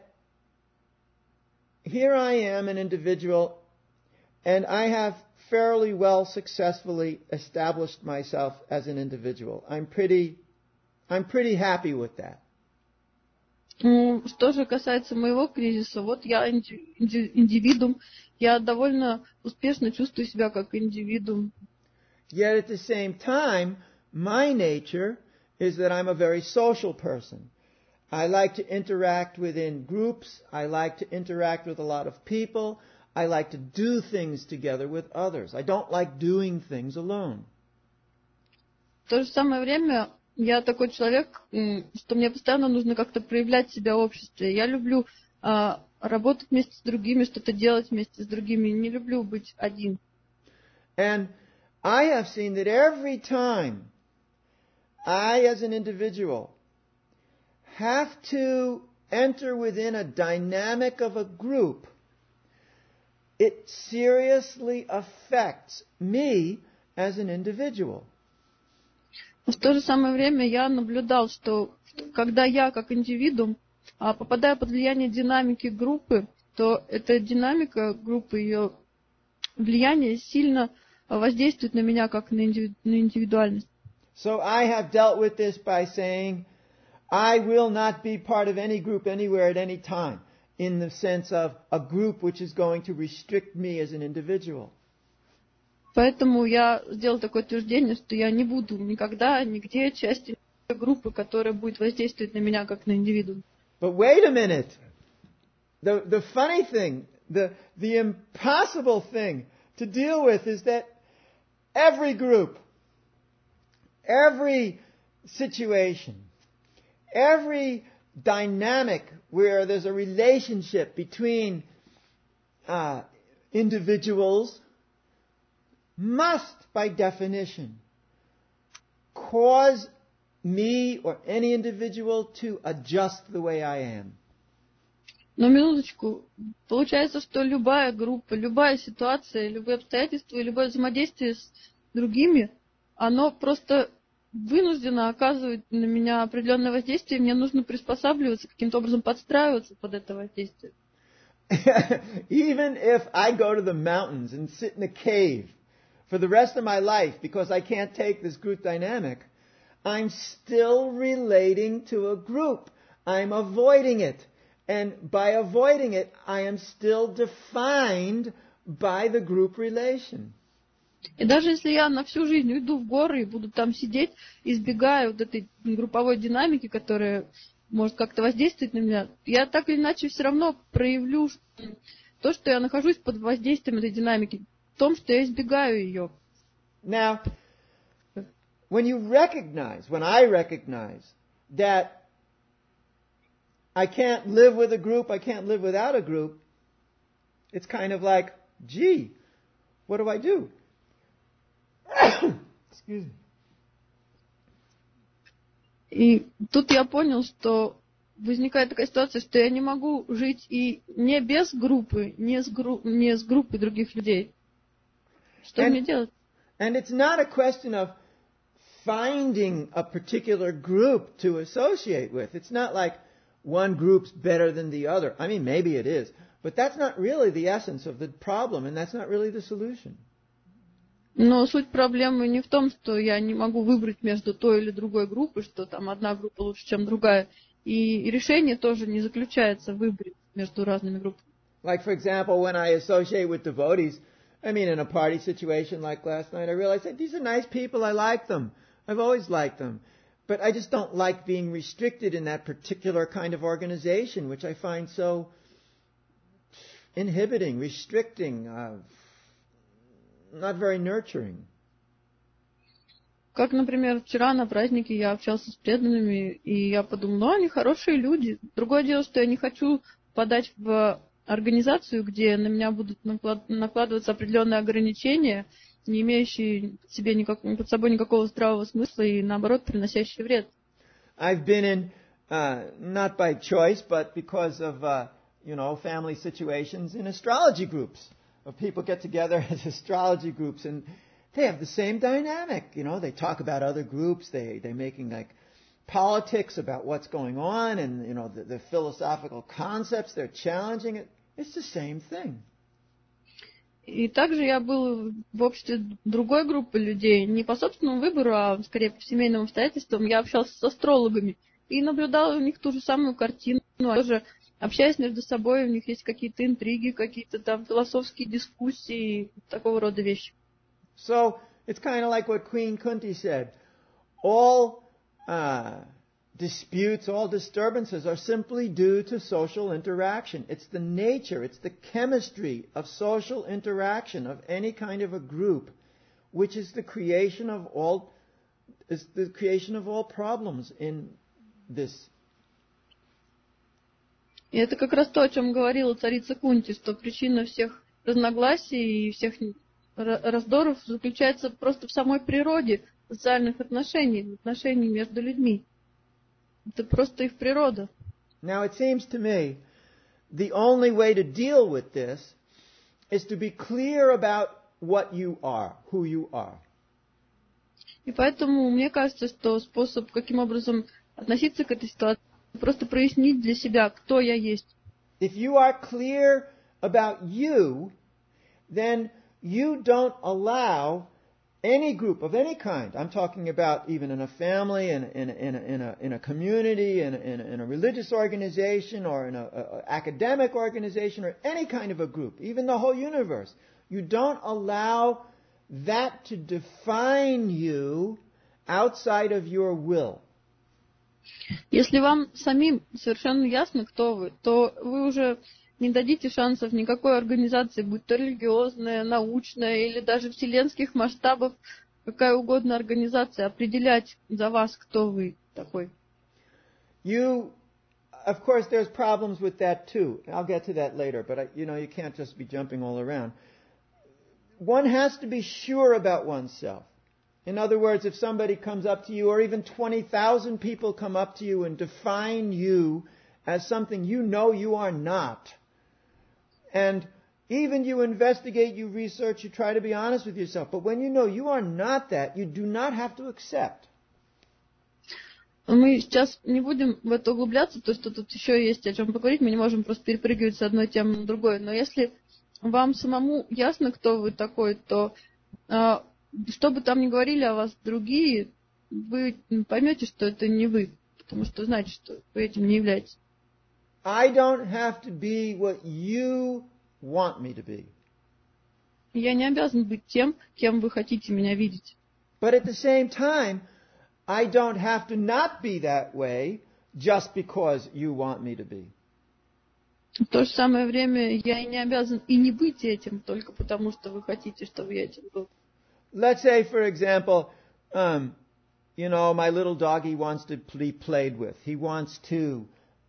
Speaker 1: here I am, an individual, and I have fairly well successfully established myself as an individual. I'm pretty happy with that.
Speaker 2: Что же касается моего кризиса, вот я индивидуум, я довольно успешно чувствую себя как индивидуум.
Speaker 1: Yet at the same time, my nature is that I'm a very social person. I like to interact within groups. I like to interact with a lot of people. I like to do things together with others. I don't like doing things alone.
Speaker 2: В то же самое время я такой человек, что мне постоянно нужно как-то проявлять себя в обществе. Я люблю работать вместе с другими, что-то делать вместе с другими. Не люблю быть один.
Speaker 1: And I have seen that every time I, as an individual, have to enter within a dynamic of a group, it seriously affects me as an individual.
Speaker 2: Но в то же самое время я наблюдал, что когда я как индивидуум попадаю под влияние динамики группы, то эта динамика группы, ее влияние сильно воздействует на меня как на индивидуальность.
Speaker 1: So I have dealt with this by saying, I will not be part of any group anywhere at any time, in the sense of a group which is going to restrict me as an individual.
Speaker 2: Поэтому я сделал такое утверждение, что я не буду никогда, нигде частью группы, которая будет воздействовать на меня как на индивидуум.
Speaker 1: But wait a minute. The funny thing, the impossible thing to deal with is that every group, every situation, every dynamic where there's a relationship between individuals must, by definition, cause me or any individual to adjust the way I am.
Speaker 2: Но минуточку, получается, что любая группа, любая ситуация, любые обстоятельства и любое взаимодействие с другими, оно просто вынужденно оказывает на меня определенное воздействие, и мне нужно приспосабливаться, каким-то образом подстраиваться под это воздействие.
Speaker 1: Even if I go to the mountains and sit in a cave for the rest of my life because I can't take this group dynamic, I'm still relating to a group. I'm avoiding it. And by avoiding it, I am still defined by the group relation.
Speaker 2: И даже если я на всю жизнь уйду в горы и буду там сидеть, избегая вот этой групповой динамики, которая может как-то воздействовать на меня, я так или иначе все равно проявлю то, что я нахожусь под воздействием этой динамики, в том, что я избегаю ее.
Speaker 1: Now, when I recognize that I can't live with a group, I can't live without a group, it's kind of like, gee, what do I do? Excuse me.
Speaker 2: И тут я понял, что возникает такая ситуация, что я не могу жить и не без группы, не с группой других людей. Что мне делать?
Speaker 1: And it's not a question of finding a particular group to associate with. It's not like one group's better than the other. I mean, maybe it is. But that's not really the essence of the problem, and that's not really the solution.
Speaker 2: Но суть проблемы не в том, что я не могу выбрать между той или другой группой, что там одна группа лучше, чем другая. И решение тоже не заключается в выборе между разными группами.
Speaker 1: Like, for example, when I associate with devotees, I mean, in a party situation like last night, I realized that these are nice people. I like them. I've always liked them. But I just don't like being restricted in that particular kind of organization, which I find so inhibiting, restricting, not very nurturing.
Speaker 2: Как, например, вчера на празднике я общался с преданными, и я подумала, ну, они хорошие люди. Другое дело, что я не хочу попадать в организацию, где на меня будут накладываться определенные ограничения, не имеющие под собой никакого здравого смысла и, наоборот, приносящие вред.
Speaker 1: I've been in, not by choice, but because of, family situations, in astrology groups. People get together as astrology groups, and they have the same dynamic. They talk about other groups. They're making like politics about what's going on, and the philosophical concepts. They're challenging it. It's the same thing.
Speaker 2: И также я был в обществе другой группы людей, не по собственному выбору, а скорее по семейным обстоятельствам. Я общался с астрологами и наблюдал у них ту же самую картину. Тоже общаясь между собой, у них есть какие-то интриги, какие-то там философские дискуссии, такого рода вещи.
Speaker 1: So it's kind of like what Queen Kunti said. All disputes, all disturbances are simply due to social interaction. It's the nature, it's the chemistry of social interaction of any kind of a group, which is the creation of all problems in this.
Speaker 2: И это как раз то, о чем говорила царица Кунти, что причина всех разногласий и всех раздоров заключается просто в самой природе социальных отношений между людьми. Это просто их природа.
Speaker 1: Now it seems to me the only way to deal with this is to be clear about what you are, who you are.
Speaker 2: И поэтому мне кажется, что способ, каким образом относиться к этой ситуации, просто прояснить для себя, кто я есть.
Speaker 1: If you are clear about you, then you don't allow any group of any kind. I'm talking about even in a family, in a community, in a religious organization, or in a academic organization, or any kind of a group, even the whole universe. You don't allow that to define you outside of your will.
Speaker 2: Если вам самим совершенно ясно, кто вы, то вы уже не дадите шансов никакой организации, будь то религиозная, научная или даже вселенских масштабов, какая угодно организация, определять за вас, кто вы такой.
Speaker 1: Of course, there's problems with that too. I'll get to that later, but you can't just be jumping all around. One has to be sure about oneself. In other words, if somebody comes up to you, or even 20,000 people come up to you and define you as something you know you are not, and even you investigate, you research, you try to be honest with yourself, but when you know you are not that, you do not have to accept.
Speaker 2: Мы сейчас не будем в это углубляться, то, что тут еще есть о чем поговорить, мы не можем просто перепрыгивать с одной темы на другую, но если вам самому ясно, кто вы такой, то что бы там ни говорили о вас другие, вы поймете, что это не вы, потому что знаете, что вы этим не являетесь.
Speaker 1: I don't have to be what you want me to be.
Speaker 2: Я не обязан быть тем, кем вы хотите меня видеть.
Speaker 1: But at the same time, I don't have to not be that way just because you want me to be.
Speaker 2: В то же самое время я и не обязан и не быть этим только потому, что вы хотите, чтобы я этим был.
Speaker 1: Let's say, for example, my little doggy wants to be played with. He wants to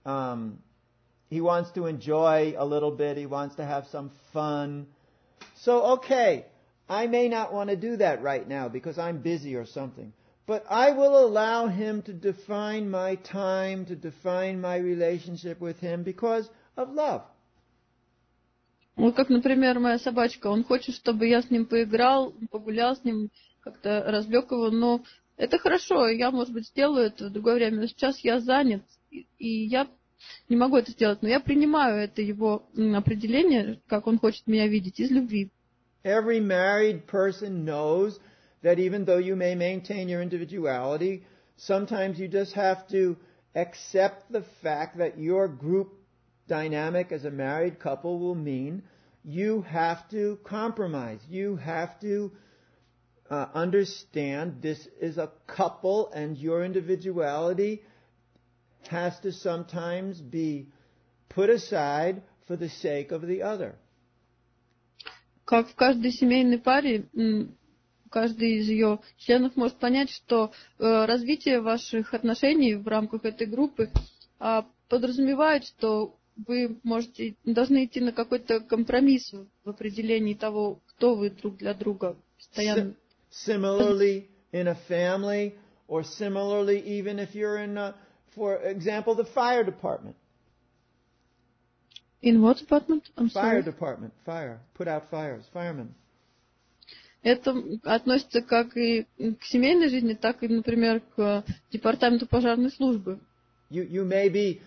Speaker 1: enjoy a little bit. He wants to have some fun. So, okay, I may not want to do that right now because I'm busy or something. But I will allow him to define my time, to define my relationship with him because of love.
Speaker 2: Вот как, например, моя собачка. Он хочет, чтобы я с ним поиграл, погулял с ним, как-то развлек его, но это хорошо, я, может быть, сделаю это в другое время. Но сейчас я занят, и я не могу это сделать. Но я принимаю это его определение, как он хочет меня видеть, из любви.
Speaker 1: Every married person knows that even though you may maintain your individuality, sometimes you just have to accept the fact that your group dynamic as a married couple will mean you have to compromise. You have to understand this is a couple and your individuality has to sometimes be put aside for the sake of the other.
Speaker 2: Как в каждой семейной паре, каждый из ее членов может понять, что развитие ваших отношений в рамках этой группы подразумевает, что вы должны идти на какой-то компромисс в определении того, кто вы друг для друга постоянно.
Speaker 1: Similarly, in a family, or similarly even if you're in, for example, the fire department.
Speaker 2: In what department? I'm sorry.
Speaker 1: Fire department. Fire. Put out fires. Firemen.
Speaker 2: Это относится как и к семейной жизни, так и, например, к департаменту пожарной службы.
Speaker 1: You may be,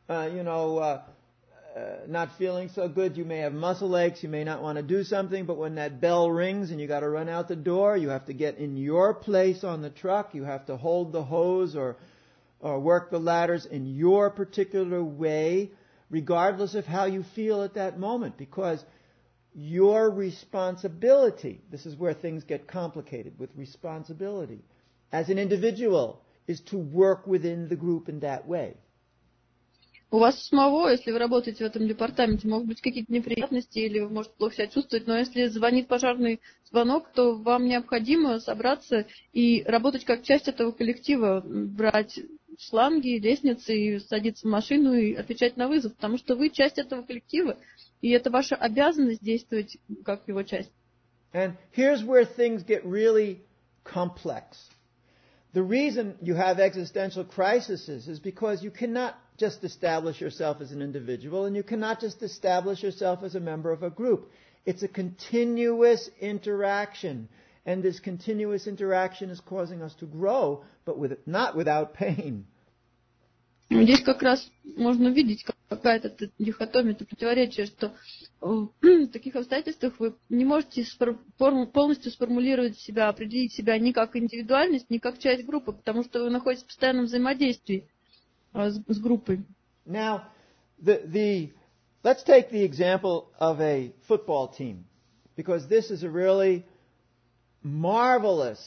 Speaker 1: not feeling so good. You may have muscle aches. You may not want to do something. But when that bell rings and you got to run out the door, you have to get in your place on the truck. You have to hold the hose or work the ladders in your particular way, regardless of how you feel at that moment, because your responsibility, this is where things get complicated with responsibility, as an individual, is to work within the group in that way.
Speaker 2: У вас самого, если вы работаете в этом департаменте, могут быть какие-то неприятности или вы можете плохо себя чувствовать, но если звонит пожарный звонок, то вам необходимо собраться и работать как часть этого коллектива, брать шланги, лестницы, и садиться в машину и отвечать на вызов, потому что вы часть этого коллектива, и это ваша обязанность действовать как его часть.
Speaker 1: And here's where things get really complex. The reason you have existential crises is because you cannot just establish yourself as an individual, and you cannot just establish yourself as a member of a group. It's a continuous interaction. and this continuous interaction is causing us to grow, but not without pain.
Speaker 2: Здесь как раз можно видеть какая-то дихотомия, это противоречие, что в таких обстоятельствах вы не можете полностью сформулировать себя, определить себя ни как индивидуальность, ни как часть группы, потому что вы находитесь в постоянном взаимодействии с группой.
Speaker 1: Now, let's take the example of a football team, because this is a really marvelous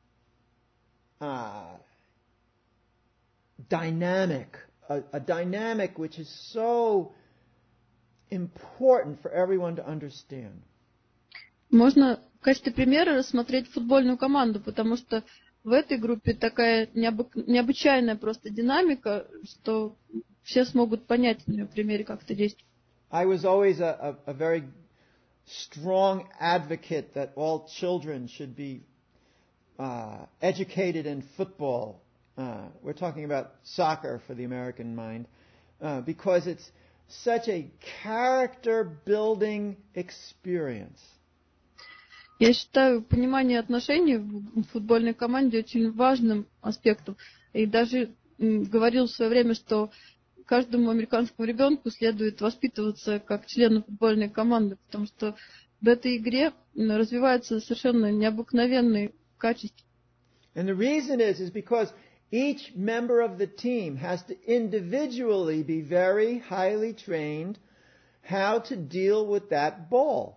Speaker 1: dynamic, a dynamic which is so important for everyone to understand.
Speaker 2: Можно в качестве примера рассмотреть футбольную команду, потому что в этой группе такая необычайная просто динамика, что все смогут понять на примере, как это действует.
Speaker 1: I was always a very strong advocate that all children should be educated in football. We're talking about soccer for the American mind, because it's such a character-building experience.
Speaker 2: Я считаю понимание отношений в футбольной команде очень важным аспектом. И даже говорил в свое время, что каждому американскому ребенку следует воспитываться как члену футбольной команды, потому что в этой игре развиваются совершенно необыкновенные качества.
Speaker 1: And the reason is because each member of the team has to individually be very highly trained how to deal with that ball.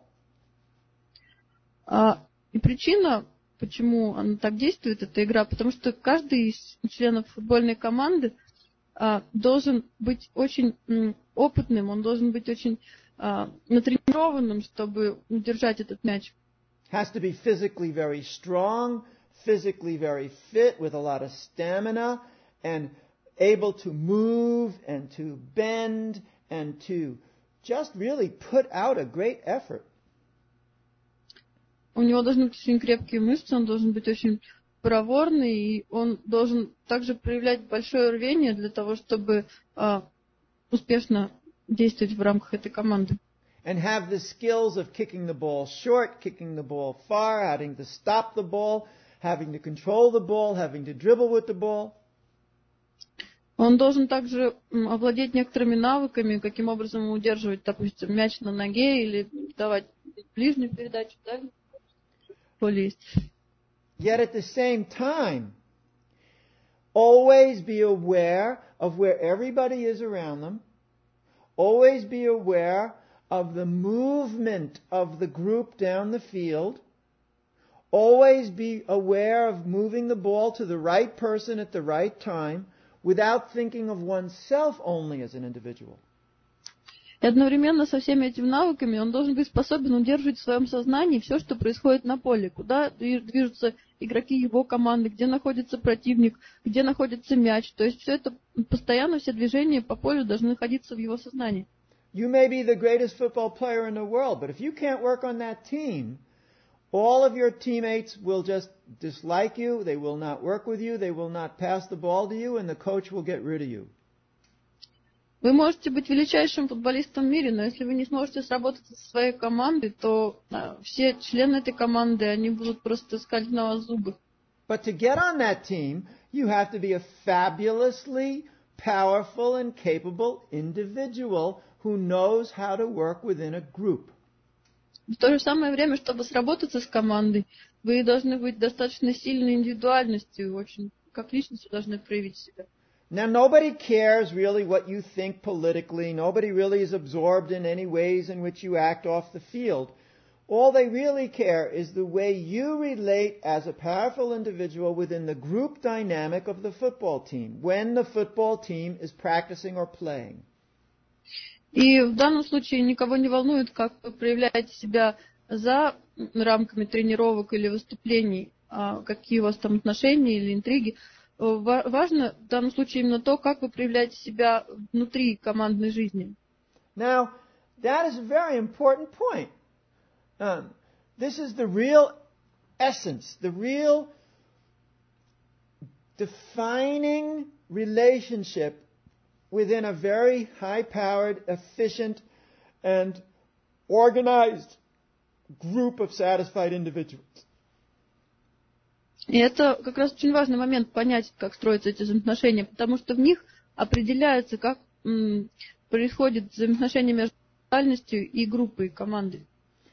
Speaker 2: И причина, почему она так действует, эта игра, потому что каждый из членов футбольной команды должен быть очень опытным, он должен быть очень натренированным, чтобы удержать этот мяч.
Speaker 1: Has to be physically very strong, physically very fit, with a lot of stamina, and able to move and to bend and to just really put out a great effort.
Speaker 2: У него должны быть очень крепкие мышцы, он должен быть очень проворный, и он должен также проявлять большое рвение для того, чтобы успешно действовать в рамках этой команды.
Speaker 1: And have the skills of kicking the ball short, kicking the ball far, having to stop the ball, having to control the ball, having to dribble with the ball.
Speaker 2: Он должен также овладеть некоторыми навыками, каким образом удерживать, допустим, мяч на ноге или давать ближнюю передачу, да?
Speaker 1: Yet at the same time, always be aware of where everybody is around them. Always be aware of the movement of the group down the field. Always be aware of moving the ball to the right person at the right time without thinking of oneself only as an individual.
Speaker 2: И одновременно со всеми этими навыками он должен быть способен удерживать в своем сознании все, что происходит на поле, куда движутся игроки его команды, где находится противник, где находится мяч. То есть все это постоянно, все движения по полю должны находиться в его сознании.
Speaker 1: You may be the greatest football player in the world, but if you can't work on that team, all of your teammates will just dislike you, they will not work with you, they will not pass the ball to you, and the coach will get rid of you.
Speaker 2: Вы можете быть величайшим футболистом в мире, но если вы не сможете сработать со своей командой, то все члены этой команды, они будут просто скалить на вас зубы.
Speaker 1: But to get on that team, you have to be a fabulously powerful and capable individual who knows how to work within a group.
Speaker 2: В то же самое время, чтобы сработаться с командой, вы должны быть достаточно сильной индивидуальностью, очень как личностью должны проявить себя.
Speaker 1: Now, nobody cares really what you think politically. Nobody really is absorbed in any ways in which you act off the field. All they really care is the way you relate as a powerful individual within the group dynamic of the football team, when the football team is practicing or playing.
Speaker 2: И в данном случае никого не волнует, как вы проявляете себя за рамками тренировок или выступлений, какие у вас там отношения или интриги. Важно в данном случае именно то, как вы проявляете себя внутри командной жизни.
Speaker 1: Now, that is a very important point. This is the real essence, the real defining relationship within a very high-powered, efficient, and organized group of satisfied individuals.
Speaker 2: И это как раз очень важный момент понять, как строятся эти взаимоотношения, потому что в них определяется, как происходит взаимоотношение между индивидуальностью и группой, командой.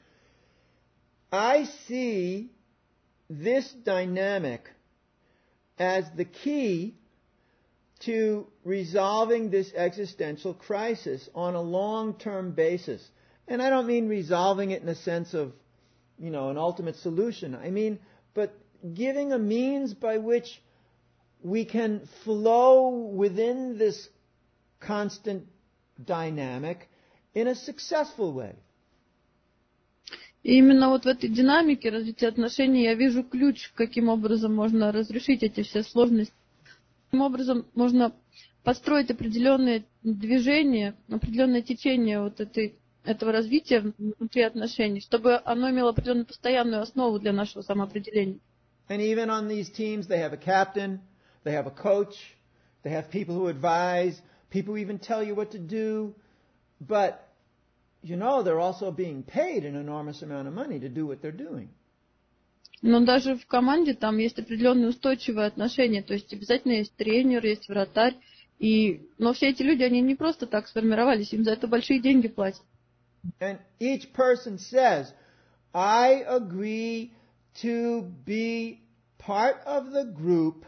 Speaker 1: I see this dynamic as the key to resolving this existential crisis on a long-term basis. And I don't mean resolving it in a sense of, an ultimate solution. I mean, but giving a means by which we can flow within this constant dynamic in a successful way.
Speaker 2: И именно вот в этой динамике развития отношений я вижу ключ, каким образом можно разрешить эти все сложности. Каким образом можно построить определенное движение, определенное течение вот этого развития внутри отношений, чтобы оно имело определенную постоянную основу для нашего самоопределения.
Speaker 1: And even on these teams, they have a captain, they have a coach, they have people who advise, people who even tell you what to do, but they're also being paid an enormous amount of money to do what they're doing.
Speaker 2: Но даже в команде там есть определенные устойчивые отношения, то есть обязательно есть тренер, есть вратарь, но все эти люди, они не просто так сформировались, им за это большие деньги платят.
Speaker 1: And each person says, I agree to be part of the group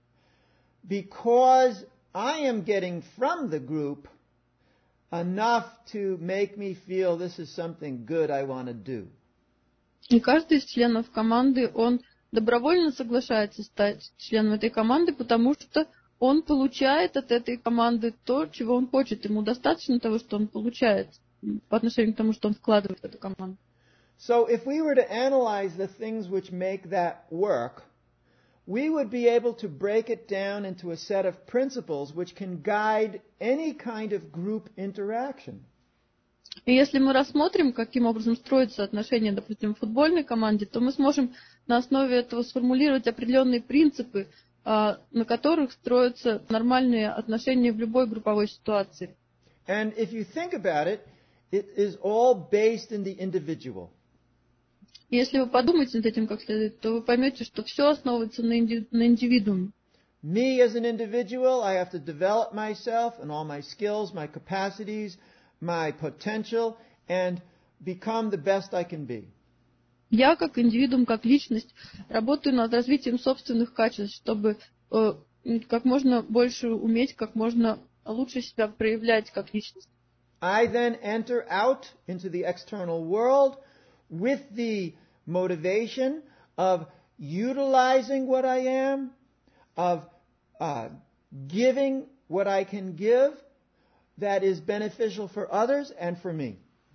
Speaker 1: because I am getting from the group enough to make me feel this is something good I want to do.
Speaker 2: И каждый из членов команды, он добровольно соглашается стать членом этой команды, потому что он получает от этой команды то, чего он хочет. Ему достаточно того, что он получает по отношению к тому, что он вкладывает в эту команду.
Speaker 1: So if we were to analyze the things which make that work, we would be able to break it down into a set of principles which can guide any kind of group interaction.
Speaker 2: И если мы рассмотрим, каким образом строятся отношения, допустим, в футбольной команде, то мы сможем на основе этого сформулировать определенные принципы, на которых строятся нормальные отношения в любой групповой ситуации.
Speaker 1: And if you think about it, it is all based in the individual.
Speaker 2: Если вы подумаете над этим как следует, то вы поймете, что все основывается на индивидууме.
Speaker 1: Me as an individual, I have to develop myself and all my skills, my capacities, my potential, and become the best I can be.
Speaker 2: Я, как индивидуум, как личность, работаю над развитием собственных качеств, чтобы как можно больше уметь, как можно лучше себя проявлять как личность.
Speaker 1: I then enter out into the external world with the motivation of utilizing what I am, of giving what I can give that is beneficial for others and for me.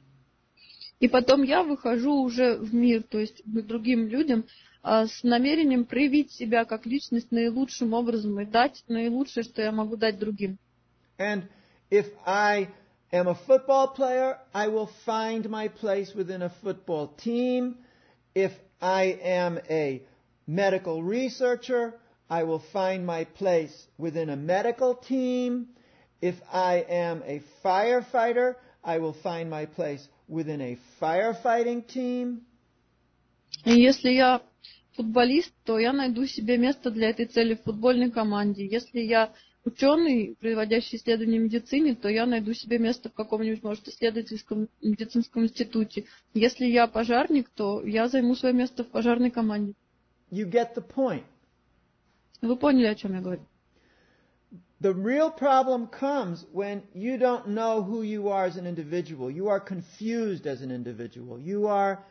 Speaker 2: И потом я выхожу уже в мир, то есть к другим людям, с намерением проявить себя как личность наилучшим образом и дать наилучшее, что я могу дать другим.
Speaker 1: And if I am a football player, I will find my place within a football team. If I am a medical researcher, I will find my place within a medical team. If I am a firefighter, I will find my place within a firefighting team.
Speaker 2: И если я футболист, то я найду себе место для этой цели в футбольной команде. Если я ученый, проводящий исследования в медицине, то я найду себе место в каком-нибудь, может, исследовательском медицинском институте. Если я пожарник, то я займу свое место в пожарной команде.
Speaker 1: You get the point.
Speaker 2: Вы поняли, о чем я говорю?
Speaker 1: The real problem comes when you don't know who you are as an individual. You are confused as an individual. You are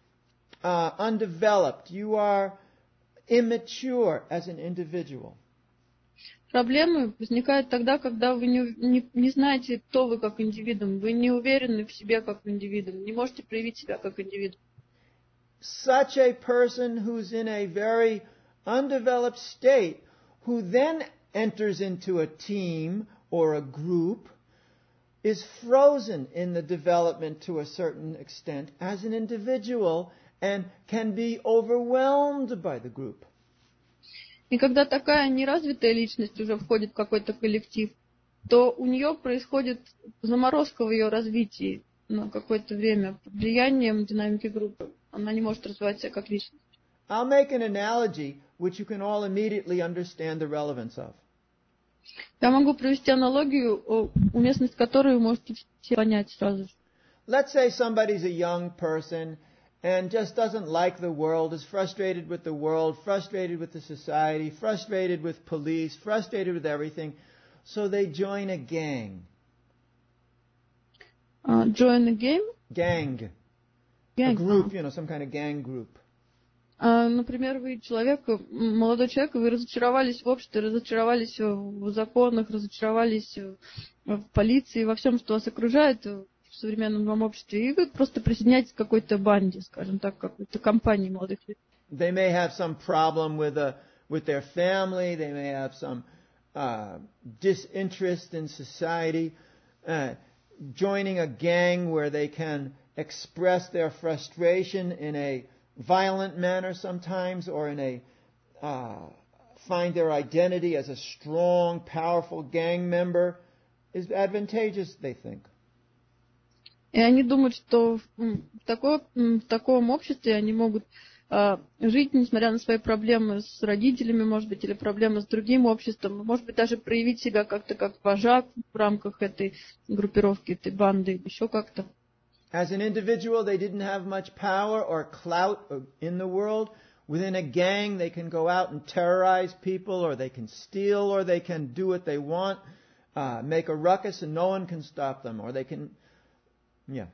Speaker 1: undeveloped. You are immature as an individual.
Speaker 2: Проблемы возникают тогда, когда вы не знаете, кто вы как индивидуум. Вы не уверены в себе как индивидуум. Не можете проявить себя как индивидуум.
Speaker 1: Such a person who's in a very undeveloped state, who then enters into a team or a group, is frozen in the development to a certain extent as an individual and can be overwhelmed by the group.
Speaker 2: И когда такая неразвитая личность уже входит в какой-то коллектив, то у нее происходит заморозка в ее развитии на какое-то время под влиянием динамики группы. Она не может развивать себя как личность.
Speaker 1: I'll make an analogy which you can all immediately understand the relevance of.
Speaker 2: Я могу привести аналогию, уместность которой вы можете все понять сразу же.
Speaker 1: Let's say somebody's a young person and just doesn't like the world, is frustrated with the world, frustrated with the society, frustrated with police, frustrated with everything, so they join a gang.
Speaker 2: Join a game?
Speaker 1: Gang. A group, some kind of gang group.
Speaker 2: Например, вы молодой человек, вы разочаровались в обществе, разочаровались в законах, разочаровались в полиции, во всем, что вас окружает в современном вам обществе, и вы просто присоединяетесь к какой-то банде, скажем так, какой-то компании молодых людей.
Speaker 1: They may have some problem with their family, they may have some disinterest in society. Joining a gang where they can express their frustration in a violent manner sometimes, or find their identity as a strong, powerful gang member, is advantageous, they think.
Speaker 2: И они думают, что в таком обществе они могут жить, несмотря на свои проблемы с родителями, может быть, или проблемы с другим обществом, может быть, даже проявить себя как-то как вожак в рамках этой группировки, этой банды, еще как-то.
Speaker 1: As an individual, they didn't have much power or clout in the world. Within a gang, they can go out and terrorize people, or they can steal, or they can do what they want, make a ruckus, and no one can stop them, or they can, yeah.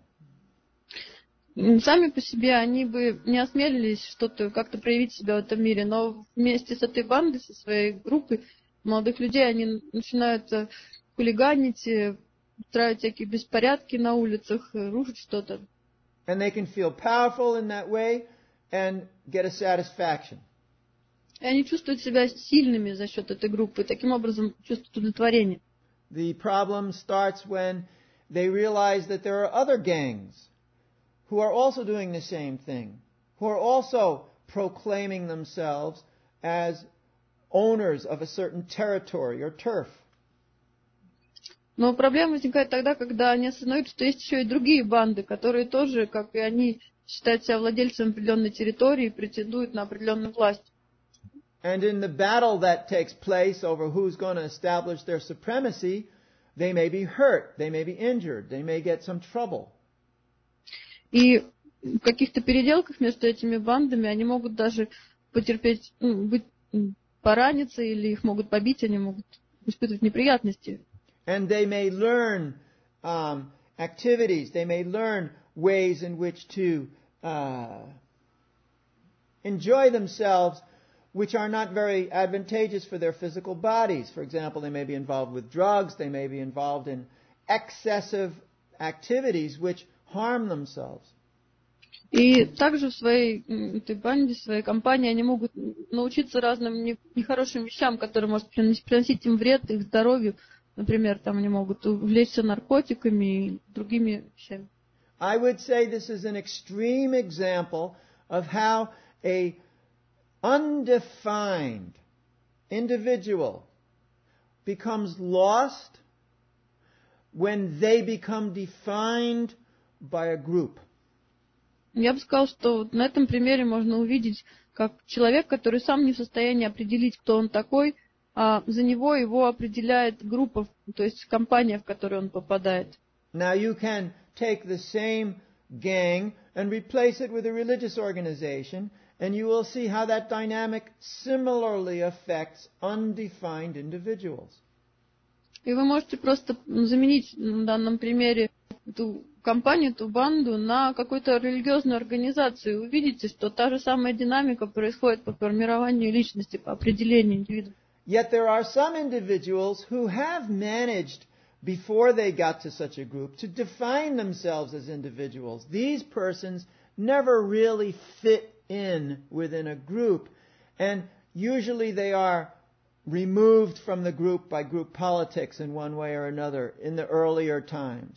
Speaker 2: Сами по себе они бы не осмелились что-то как-то проявить себя в этом мире, но вместе с этой бандой, со своей группой молодых людей, они начинают хулиганить, устраивать всякие беспорядки на улицах, рушить что-то.
Speaker 1: And they can feel powerful in that way and get a satisfaction.
Speaker 2: И они чувствуют себя сильными за счет этой группы, таким образом чувствуют удовлетворение.
Speaker 1: The problem starts when they realize that there are other gangs who are also doing the same thing, who are also proclaiming themselves as owners of a certain territory or turf.
Speaker 2: Но проблема возникает тогда, когда они осознают, что есть еще и другие банды, которые тоже, как и они, считают себя владельцами определенной территории и претендуют на определенную власть.
Speaker 1: And in the battle that takes place over who's going to establish their supremacy, they may be hurt, they may be injured, they may get some trouble.
Speaker 2: И в каких-то переделках между этими бандами они могут даже потерпеть, пораниться, или их могут побить, они могут испытывать неприятности.
Speaker 1: And they may learn activities, they may learn ways in which to enjoy themselves which are not very advantageous for their physical bodies. For example, they may be involved with drugs, they may be involved in excessive activities which harm themselves.
Speaker 2: И также в своей этой банде, в своей компании они могут научиться разным нехорошим вещам, которые могут приносить им вред их здоровью. Например, там они могут увлечься наркотиками и другими вещами.
Speaker 1: I would say this is an extreme example of how a undefined individual becomes lost when they become defined by a group.
Speaker 2: Я бы сказал, что на этом примере можно увидеть, как человек, который сам не в состоянии определить, кто он такой, а за него его определяет группа, то есть компания, в которую он попадает.
Speaker 1: Now you can take the same gang and replace it with a religious organization, and you will see how that dynamic similarly affects undefined individuals.
Speaker 2: И вы можете просто заменить на данном примере эту компанию, эту банду на какую-то религиозную организацию. И увидите, что та же самая динамика происходит по формированию личности, по определению индивида.
Speaker 1: Yet there are some individuals who have managed, before they got to such a group, to define themselves as individuals. These persons never really fit in within a group, and usually they are removed from the group by group politics in one way or another in the earlier times.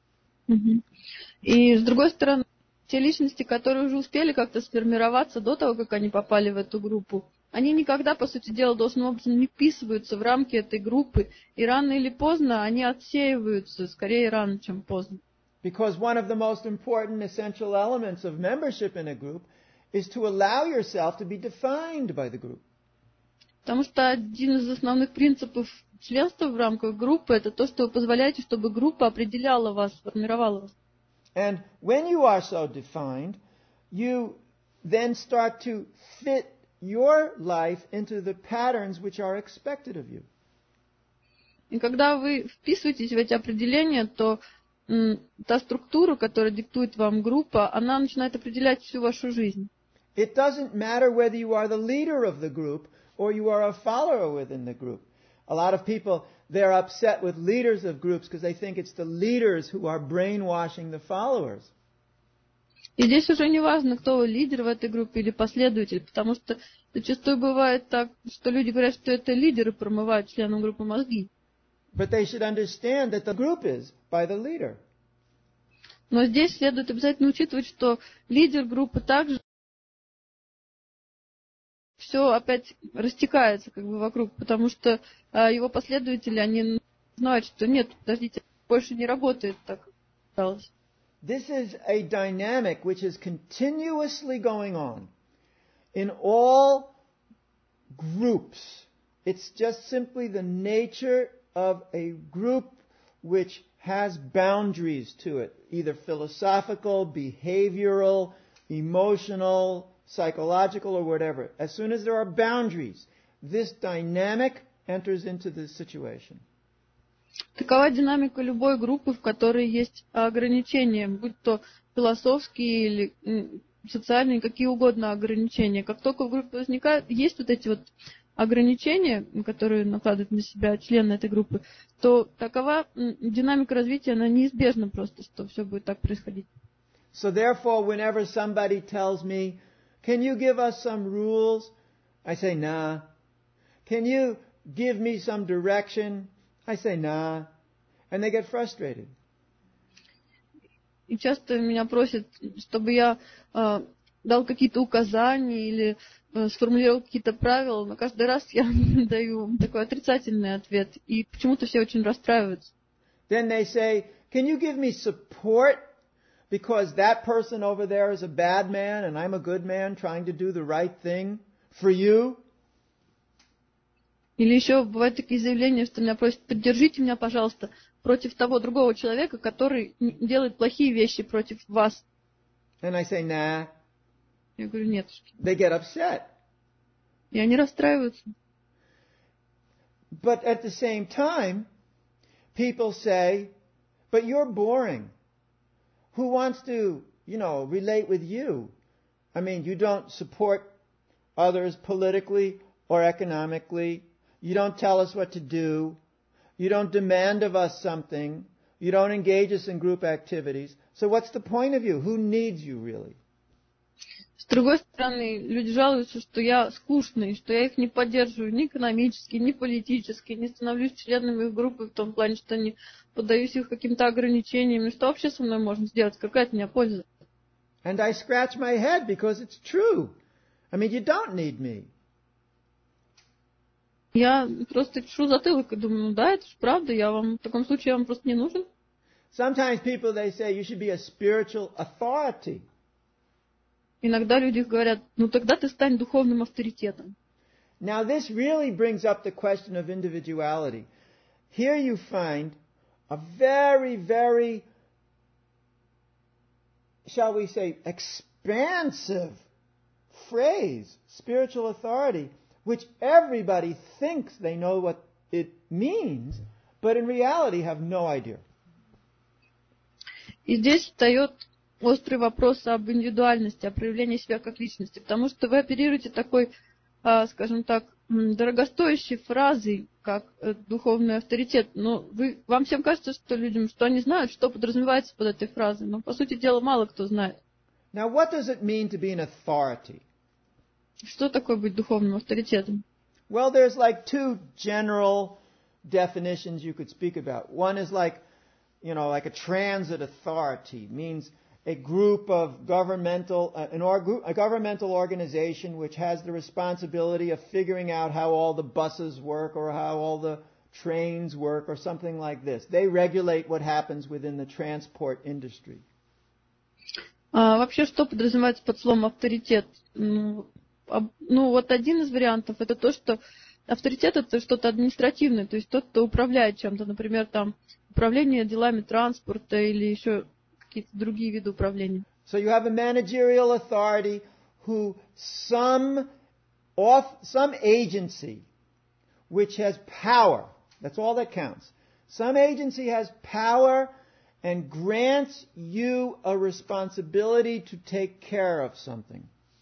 Speaker 2: И с другой стороны, те личности, которые уже успели как-то сформироваться до того, как они попали в эту группу, они никогда, по сути дела, должным образом не вписываются в рамки этой группы, и рано или поздно они отсеиваются, скорее рано, чем поздно.
Speaker 1: Because one of the most important essential elements of membership in a group is to allow yourself to be defined by the group.
Speaker 2: Потому что один из основных принципов членства в рамках группы — это то, что вы позволяете, чтобы группа определяла вас, формировала вас.
Speaker 1: And when you are so defined, you then start to fit your life into the patterns which are expected of you.
Speaker 2: И когда вы вписываетесь в эти определения, то та структура, которая диктует вам группа, она начинает определять всю вашу жизнь.
Speaker 1: It doesn't matter whether you are the leader of the group or you are a follower within the group. A lot of people, they're upset with leaders of groups because they think it's the leaders who are brainwashing the followers.
Speaker 2: И здесь уже не важно, кто лидер в этой группе или последователь, потому что зачастую бывает так, что люди говорят, что это лидеры промывают членам группы мозги.
Speaker 1: But they should understand that the group is by the leader.
Speaker 2: Но здесь следует обязательно учитывать, что лидер группы также все опять растекается как бы вокруг, потому что его последователи, они знают, что нет, подождите, больше не работает так, как казалось.
Speaker 1: This is a dynamic which is continuously going on in all groups. It's just simply the nature of a group which has boundaries to it, either philosophical, behavioral, emotional, psychological, or whatever. As soon as there are boundaries, this dynamic enters into the situation.
Speaker 2: Такова динамика любой группы, в которой есть ограничения, будь то философские или социальные, какие угодно ограничения. Как только в группе возникают, есть вот эти вот ограничения, которые накладывают на себя члены этой группы, то такова динамика развития, она неизбежна просто, что все будет так происходить.
Speaker 1: So therefore, whenever somebody tells me, can you give us some rules? I say, nah. Can you give me some direction? I say, nah. And they get frustrated.
Speaker 2: И часто меня просят, чтобы я дал какие-то указания или сформулировал какие-то правила, но каждый раз я даю такой отрицательный ответ, и почему-то все очень расстраиваются.
Speaker 1: Then they say, can you give me support? Because that person over there is a bad man and I'm a good man trying to do the right thing for you.
Speaker 2: Или еще бывают такие заявления, что меня просят, поддержите меня, пожалуйста, против того другого человека, который делает плохие вещи против вас.
Speaker 1: And I say, nah.
Speaker 2: Я говорю, нет.
Speaker 1: They get upset.
Speaker 2: И они расстраиваются.
Speaker 1: But at the same time, people say, but you're boring. Who wants to, relate with you? I mean, you don't support others politically or economically. You don't tell us what to do. You don't demand of us something. You don't engage us in group activities. So what's the point of you? Who needs you really?
Speaker 2: С другой стороны, люди жалуются, что я скучный, что я их не поддерживаю ни экономически, ни политически, не становлюсь членами их группы в том плане, что не поддаюсь их каким-то ограничениям. Что вообще со мной можно сделать? Какая от меня польза?
Speaker 1: And I scratch my head because it's true. I mean, you don't need me.
Speaker 2: Я просто чешу затылок и думаю, да, это же правда, в таком случае я вам просто не нужен.
Speaker 1: Sometimes people, they say, you should be a spiritual authority.
Speaker 2: Иногда люди говорят, тогда ты стань духовным авторитетом.
Speaker 1: Now this really brings up the question of individuality. Here you find a very, very, shall we say, expansive phrase, spiritual authority, which everybody thinks they know what it means, but in reality have no idea.
Speaker 2: И здесь встает острый вопрос об индивидуальности, о проявлении себя как личности, потому что вы оперируете такой, скажем так, дорогостоящей фразой, как духовный авторитет. Но вам всем кажется, что людям, что они знают, что подразумевается под этой фразой, но по сути дела мало кто знает.
Speaker 1: Now, what does it mean to be an authority?
Speaker 2: Что такое быть духовным авторитетом?
Speaker 1: Well, there's like two general definitions you could speak about. One is like a transit authority, means a group of a governmental organization which has the responsibility of figuring out how all the buses work or how all the trains work or something like this. They regulate what happens within the transport industry.
Speaker 2: А вообще, что подразумевается под словом авторитет? Вот один из вариантов это то, что авторитет это что-то административное, то есть тот, кто управляет чем-то, например, там управление делами транспорта или еще какие-то другие виды управления.
Speaker 1: So you have a managerial authority who some agency which has power. That's all that counts. Some agency has power and grants you a responsibility to take care of something.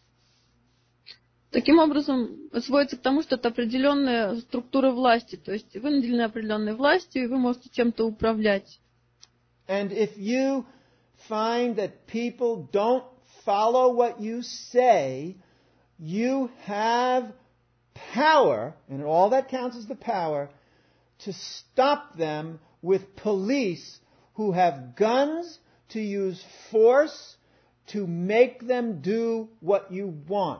Speaker 2: Таким образом, сводится к тому, что это определенная структура власти, то есть вы наделены определенной властью, и вы можете чем-то управлять.
Speaker 1: And if you find that people don't follow what you say, you have power, and all that counts is the power, to stop them with police who have guns to use force to make them do what you want.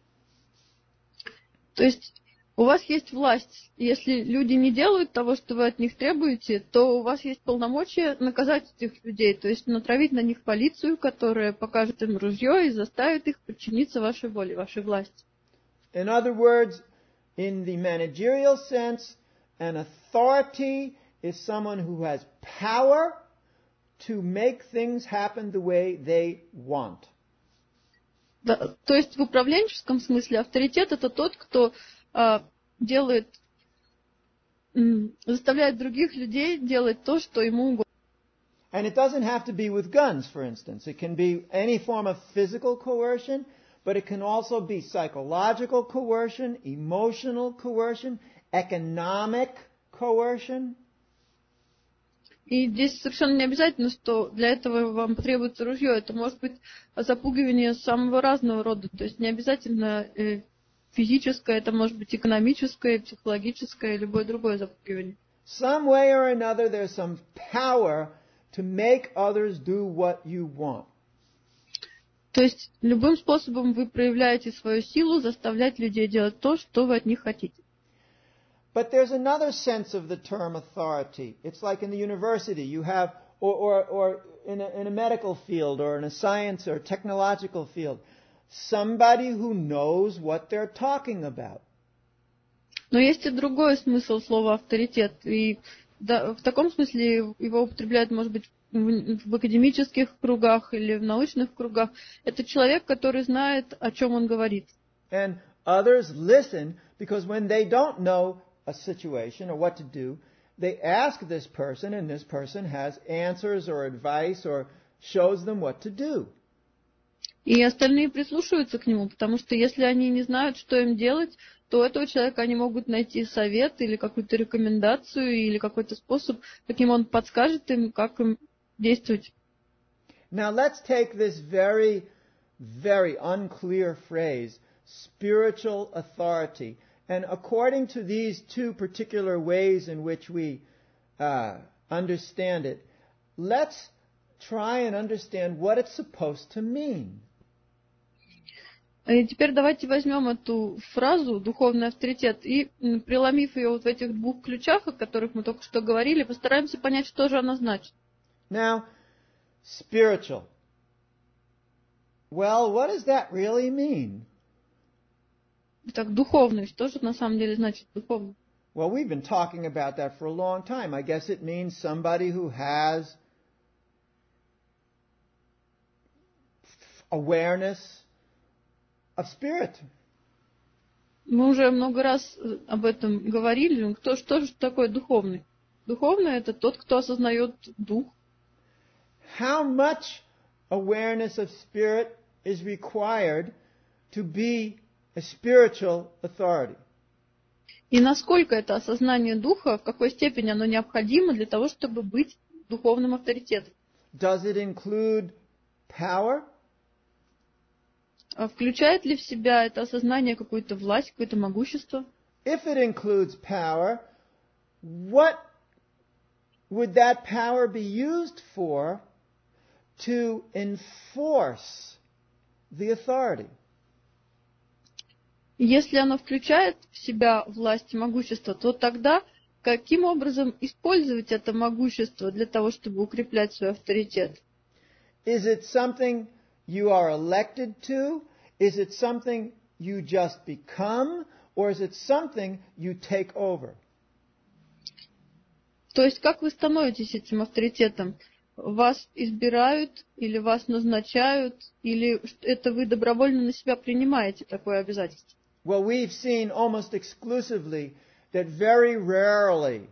Speaker 2: То есть у вас есть власть. Если люди не делают того, что вы от них требуете, то у вас есть полномочия наказать этих людей, то есть натравить на них полицию, которая покажет им ружье и заставит их подчиниться вашей воле, вашей власти.
Speaker 1: In other words, in the managerial sense, an authority is someone who has power to make things happen the way they want.
Speaker 2: Да, то есть в управленческом смысле авторитет это тот, кто заставляет других людей делать то, что ему угодно.
Speaker 1: And it doesn't have to be with guns, for instance. It can be any form of physical coercion, but it can also be psychological coercion, emotional coercion, economic coercion.
Speaker 2: И здесь совершенно не обязательно, что для этого вам потребуется ружье. Это может быть запугивание самого разного рода. То есть не обязательно физическое, это может быть экономическое, психологическое, любое другое запугивание.
Speaker 1: Some way or another there's some power to make others do what you want.
Speaker 2: То есть любым способом вы проявляете свою силу заставлять людей делать то, что вы от них хотите.
Speaker 1: But there's another sense of the term authority. It's like in the university you have, or in a medical field, or in a science or technological field, somebody who knows what they're talking about.
Speaker 2: Но есть и другой смысл слова авторитет. И в таком смысле его употребляют, может быть, в академических кругах или в научных кругах. Это человек, который знает, о чем он говорит.
Speaker 1: And others listen because when they don't know a situation or what to do, they ask this person, and this person has answers or advice or shows them what to do.
Speaker 2: И остальные прислушиваются к нему, потому что если они не знают, что им делать, то у этого человека они могут найти совет или какую-то рекомендацию или какой-то способ, каким он подскажет им, как им действовать.
Speaker 1: Now let's take this very, very unclear phrase, spiritual authority. And according to these two particular ways in which we understand it, let's try and understand what it's supposed to mean.
Speaker 2: И теперь давайте возьмем эту фразу «духовный авторитет» и, преломив ее вот в этих двух ключах, о которых мы только что говорили, постараемся понять, что же она значит.
Speaker 1: Now, spiritual. Well, what does that really mean?
Speaker 2: Итак, духовный. Что же на самом деле значит духовный?
Speaker 1: Well, we've been talking about that for a long time. I guess it means somebody who has awareness of spirit.
Speaker 2: Мы уже много раз об этом говорили. Что же такое духовный? Духовный – это тот, кто осознает дух.
Speaker 1: How much awareness of spirit is required to be a spiritual authority?
Speaker 2: И насколько это осознание духа, в какой степени оно необходимо для того, чтобы быть духовным авторитетом?
Speaker 1: Does it include power?
Speaker 2: Включает ли в себя это осознание какую-то власть, какое-то могущество?
Speaker 1: If it includes power, what would that power be used for to enforce the authority?
Speaker 2: Если оно включает в себя власть и могущество, то тогда каким образом использовать это могущество для того, чтобы укреплять свой авторитет?
Speaker 1: Is it something you are elected to? Is it something you just become? Or is it something you take over?
Speaker 2: То есть, как вы становитесь этим авторитетом? Вас избирают, или вас назначают, или это вы добровольно на себя принимаете такое обязательство?
Speaker 1: Well, we've seen almost exclusively that very rarely,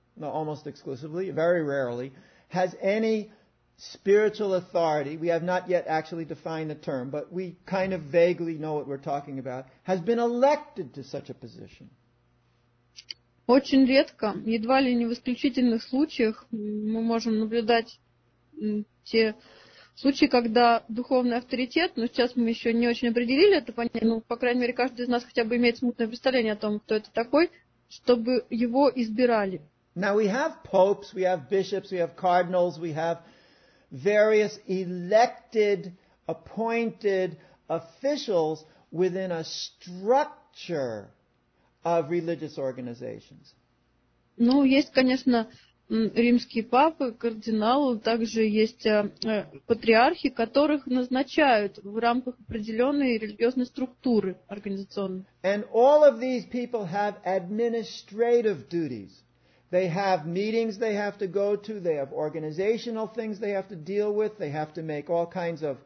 Speaker 1: very rarely, has any spiritual authority, we have not yet actually defined the term, but we kind of vaguely know what we're talking about, has been elected to such a position.
Speaker 2: Очень редко, едва ли не в исключительных случаях, мы можем наблюдать те случаи, когда духовный авторитет, но сейчас мы еще не очень определили это понятие, по крайней мере, каждый из нас хотя бы имеет смутное представление о том, кто это такой, чтобы его избирали.
Speaker 1: Now we have popes, we have bishops, we have cardinals, we have various elected, appointed officials within a structure of religious organizations.
Speaker 2: Ну, есть, конечно, римские папы, кардиналы, также есть патриархи, которых назначают в рамках определенной религиозной структуры организационной.
Speaker 1: And all of these people have administrative duties. They have meetings they have to go to, they have organizational things they have to deal with, they have to make all kinds of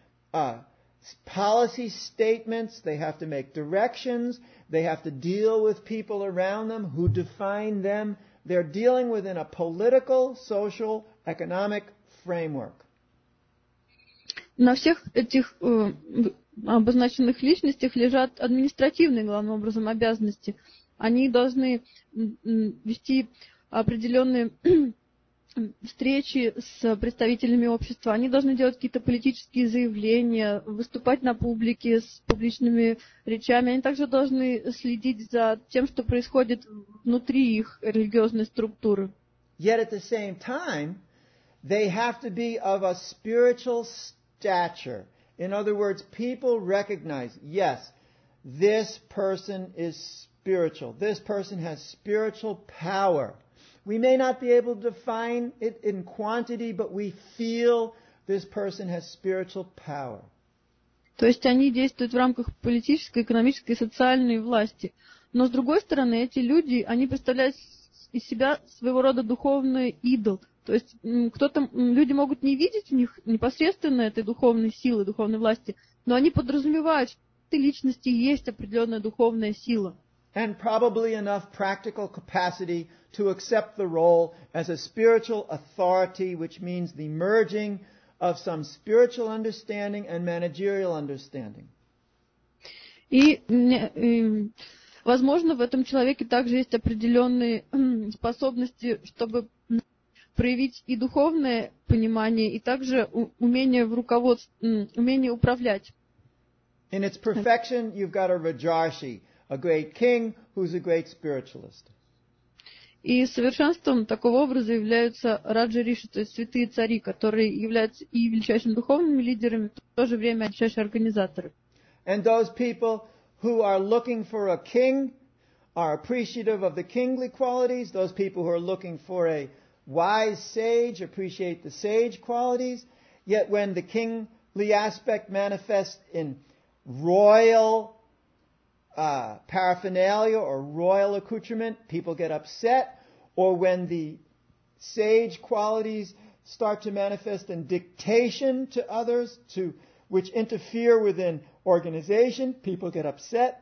Speaker 1: policy statements, they have to make directions, they have to deal with people around them who define them. They're dealing within a political, social, economic framework.
Speaker 2: На всех этих обозначенных личностях лежат административные, главным образом, обязанности. Они должны вести определенные встречи с представителями общества, они должны делать какие-то политические заявления, выступать на публике с публичными речами, они также должны следить за тем, что происходит внутри их религиозной структуры.
Speaker 1: Yet at the same time, they have to be of a spiritual stature. In other words, people recognize, yes, this person is spiritual. This person has spiritual power. We may not be able to define it in quantity, but we feel this person has spiritual power.
Speaker 2: То есть они действуют в рамках политической, экономической и социальной власти. Но с другой стороны, эти люди, они представляют из себя своего рода духовный идол. То есть люди могут не видеть в них непосредственно этой духовной силы, духовной власти, но они подразумевают, что в этой личности есть определенная духовная сила.
Speaker 1: And probably enough practical capacity to accept the role as a spiritual authority, which means the merging of some spiritual understanding and managerial understanding.
Speaker 2: И возможно, в этом человеке также есть определенные способности, чтобы проявить и духовное понимание, и также умение в руководстве, умение управлять.
Speaker 1: In its perfection, you've got a Rajarshi, a great king who's a great spiritualist.
Speaker 2: И совершенством такого образа являются раджа-риши, то есть святые цари, которые являются и величайшими духовными лидерами, в то же время величайшие организаторы.
Speaker 1: And those people who are looking for a king are appreciative of the kingly qualities. Those people who are looking for a wise sage appreciate the sage qualities. Yet when the kingly aspect manifests in royal paraphernalia or royal accoutrement, people get upset. Or when the sage qualities start to manifest in dictation to others, which interfere within organization, people get upset.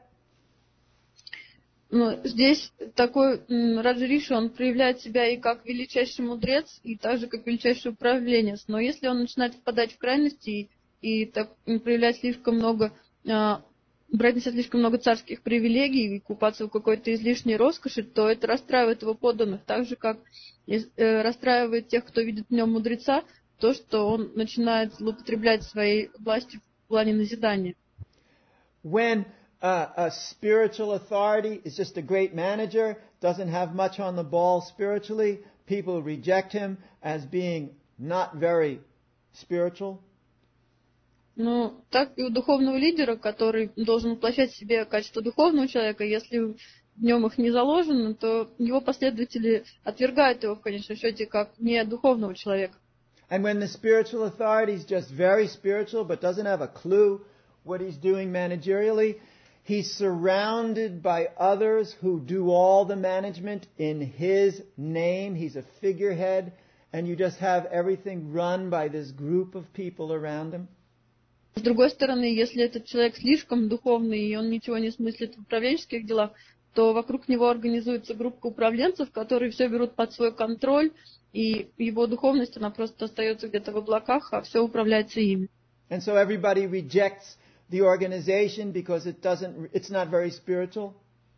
Speaker 2: Но здесь такой раджа-риши, он проявляет себя и как величайший мудрец, и также как величайший управленец. Но если он начинает впадать в крайности и проявлять слишком много, брать на себя слишком много царских привилегий и купаться в какой-то излишней роскоши, то это расстраивает его подданных, так же, как расстраивает тех, кто видит в нем мудреца, то, что он начинает злоупотреблять своей властью в плане назидания.
Speaker 1: When a spiritual authority is just a great manager, doesn't have much on the ball spiritually, people reject him as being not very spiritual.
Speaker 2: Ну, так и у духовного лидера, который должен воплощать в себе качество духовного человека, если в нем их не заложено, то его последователи отвергают его в конечном счете как не духовного человека.
Speaker 1: And when the spiritual authority is just very spiritual but doesn't have a clue what he's doing managerially, he's surrounded by others who do all the management in his name. He's a figurehead, and you just have everything run by this group of people around him.
Speaker 2: С другой стороны, если этот человек слишком духовный и он ничего не смыслит в управленческих делах, то вокруг него организуется группа управленцев, которые все берут под свой контроль, и его духовность, она просто остается где-то в облаках, а все управляется ими.
Speaker 1: And so everybody rejects the organization because it's not very spiritual.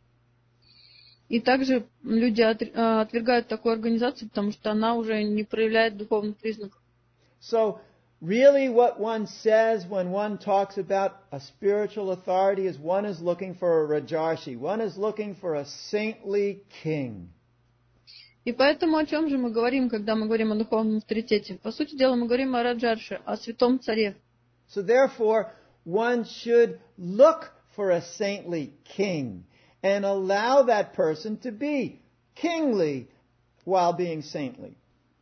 Speaker 2: И также люди отвергают такую организацию, потому что она уже не проявляет духовных признаков.
Speaker 1: So really what one says when one talks about a spiritual authority is one is looking for a Rajarshi. One is looking for a saintly king.
Speaker 2: И поэтому о чем же мы говорим, когда мы говорим о духовном авторитете? По сути дела, мы говорим о Раджарше, о святом царе.
Speaker 1: So therefore, one should look for a saintly king and allow that person to be kingly while being saintly.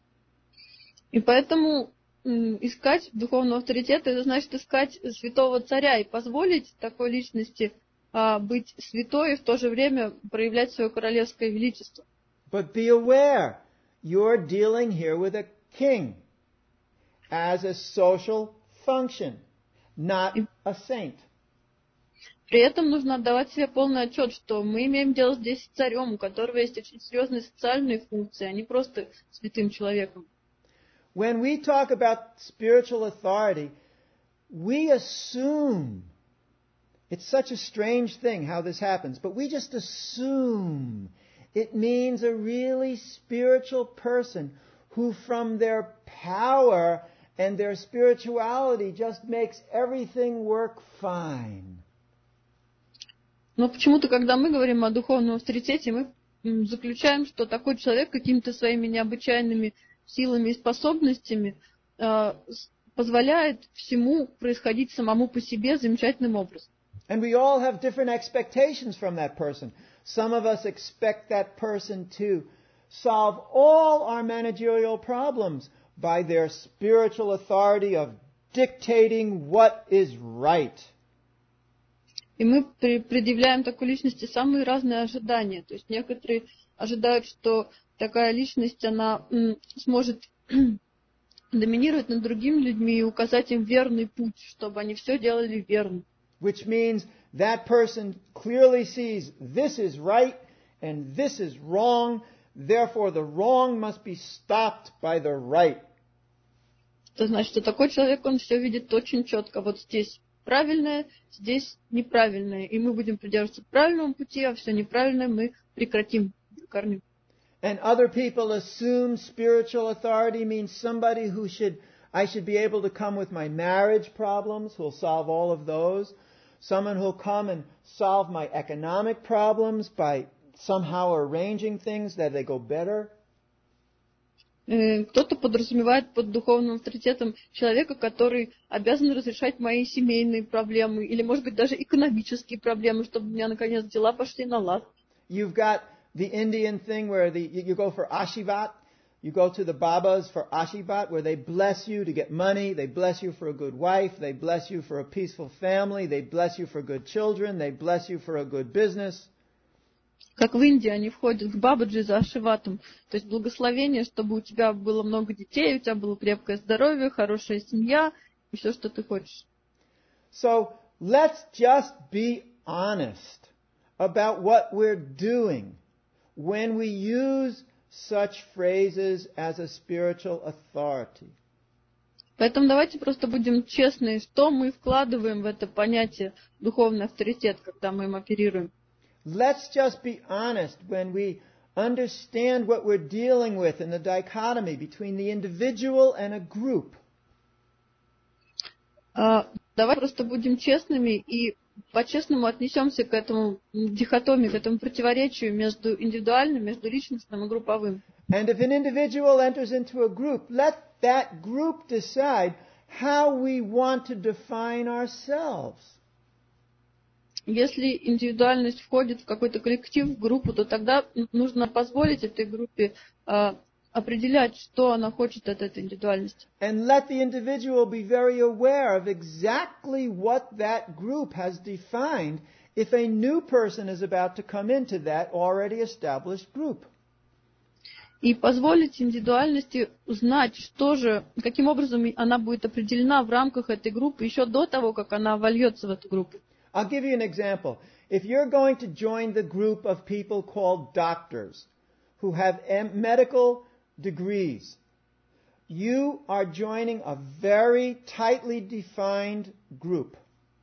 Speaker 2: И поэтому искать духовного авторитета, это значит искать святого царя и позволить такой личности быть святой и в то же время проявлять свое королевское величество.
Speaker 1: But be aware, you're dealing here with a king as a social function, not a saint.
Speaker 2: При этом нужно отдавать себе полный отчет, что мы имеем дело здесь с царем, у которого есть очень серьезные социальные функции, а не просто святым человеком.
Speaker 1: When we talk about spiritual authority, we assume, it's such a strange thing how this happens, but we just assume it means a really spiritual person who from their power and their spirituality just makes everything work fine.
Speaker 2: Но почему-то, когда мы говорим о духовном авторитете, мы заключаем, что такой человек какими-то своими необычайными силами и способностями позволяет всему происходить самому по себе замечательным образом.
Speaker 1: And we all have different expectations from that person. Some of us expect that person to solve all our managerial problems by their spiritual authority of dictating what is right.
Speaker 2: И мы предъявляем такой личности самые разные ожидания. То есть некоторые ожидают, что такая личность, она сможет доминировать над другими людьми и указать им верный путь, чтобы они все делали верно.
Speaker 1: Which means that person clearly sees this is right and this is wrong, therefore the wrong must be stopped by the right.
Speaker 2: Это значит, что такой человек, он все видит очень четко. Вот здесь правильное, здесь неправильное. И мы будем придерживаться правильного пути, а все неправильное мы прекратим на корню.
Speaker 1: And other people assume spiritual authority means somebody I should be able to come with my marriage problems, who'll solve all of those. Someone who'll come and solve my economic problems by somehow arranging things that they go better.
Speaker 2: Кто-то подразумевает под духовным авторитетом человека, который обязан разрешать мои семейные проблемы, или, может быть, даже экономические проблемы, чтобы у меня, наконец, дела пошли на лад.
Speaker 1: You've got the Indian thing where you go for Ashivat. You go to the Babas for Ashivat, where they bless you to get money, they bless you for a good wife, they bless you for a peaceful family, they bless you for good children, they bless you for a good business.
Speaker 2: Как в Индии они входят к Бабаджи за Ашиватом. То есть благословение, чтобы у тебя было много детей, у тебя было крепкое здоровье, хорошая семья и все, что ты хочешь.
Speaker 1: So let's just be honest about what we're doing when we use such phrases as a spiritual authority.
Speaker 2: Поэтому давайте просто будем честны, что мы вкладываем в это понятие духовный авторитет, когда мы им оперируем.
Speaker 1: Let's just be honest when we understand what we're dealing with in the dichotomy between the individual and a group.
Speaker 2: Давай просто будем честными и по-честному отнесемся к этому дихотомии, к этому противоречию между индивидуальным, между личностным и групповым.
Speaker 1: And if an individual enters into a group, let that group decide how we want to define ourselves.
Speaker 2: Если индивидуальность входит в какой-то коллектив, в группу, то тогда нужно позволить этой группе определять, что она хочет от этой индивидуальности.
Speaker 1: And let the individual be very aware of exactly what that group has defined if a new person is about to come into that already established group.
Speaker 2: И позволить индивидуальности узнать, что же, каким образом она будет определена в рамках этой группы еще до того, как она вольется в эту группу.
Speaker 1: I'll give you an example. If you're going to join the group of people called doctors who have medical degrees, you are joining a very tightly defined group.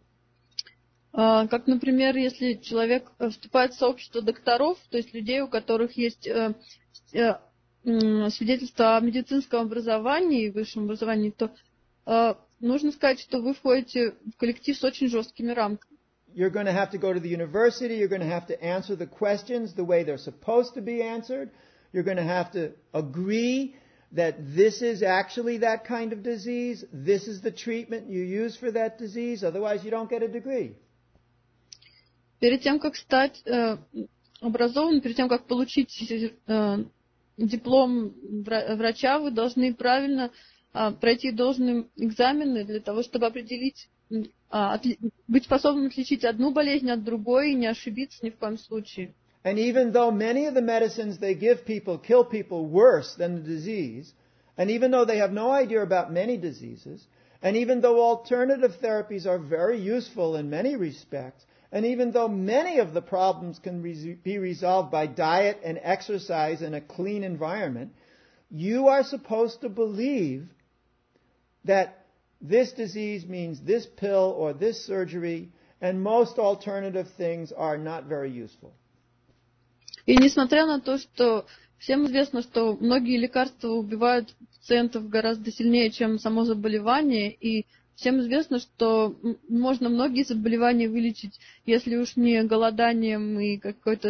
Speaker 2: Как, например, если человек вступает в сообщество докторов, то есть людей, у которых есть свидетельство о медицинском образовании, высшем образовании, то нужно сказать, что вы входите в коллектив с очень жесткими рамками.
Speaker 1: You're going to have to go to the university. You're going to have to answer the questions the way they're supposed to be answered. You're going to have to agree that this is actually that kind of disease. This is the treatment you use for that disease. Otherwise, you don't get a degree.
Speaker 2: Перед тем, как стать образованным, перед тем, как получить диплом врача, вы должны правильно пройти должные экзамены для того, чтобы определить, быть способным отличить одну болезнь от другой и не ошибиться ни в коем случае.
Speaker 1: And even though many of the medicines they give people kill people worse than the disease, and even though they have no idea about many diseases, and even though alternative therapies are very useful in many respects, and even though many of the problems can be resolved by diet and exercise in a clean environment, you are supposed to believe that this disease means this pill or this surgery, and most alternative things are not very useful.
Speaker 2: И несмотря на то, что всем известно, что многие лекарства убивают пациентов гораздо сильнее, чем само заболевание, и всем известно, что можно многие заболевания вылечить, если уж не голоданием и какой-то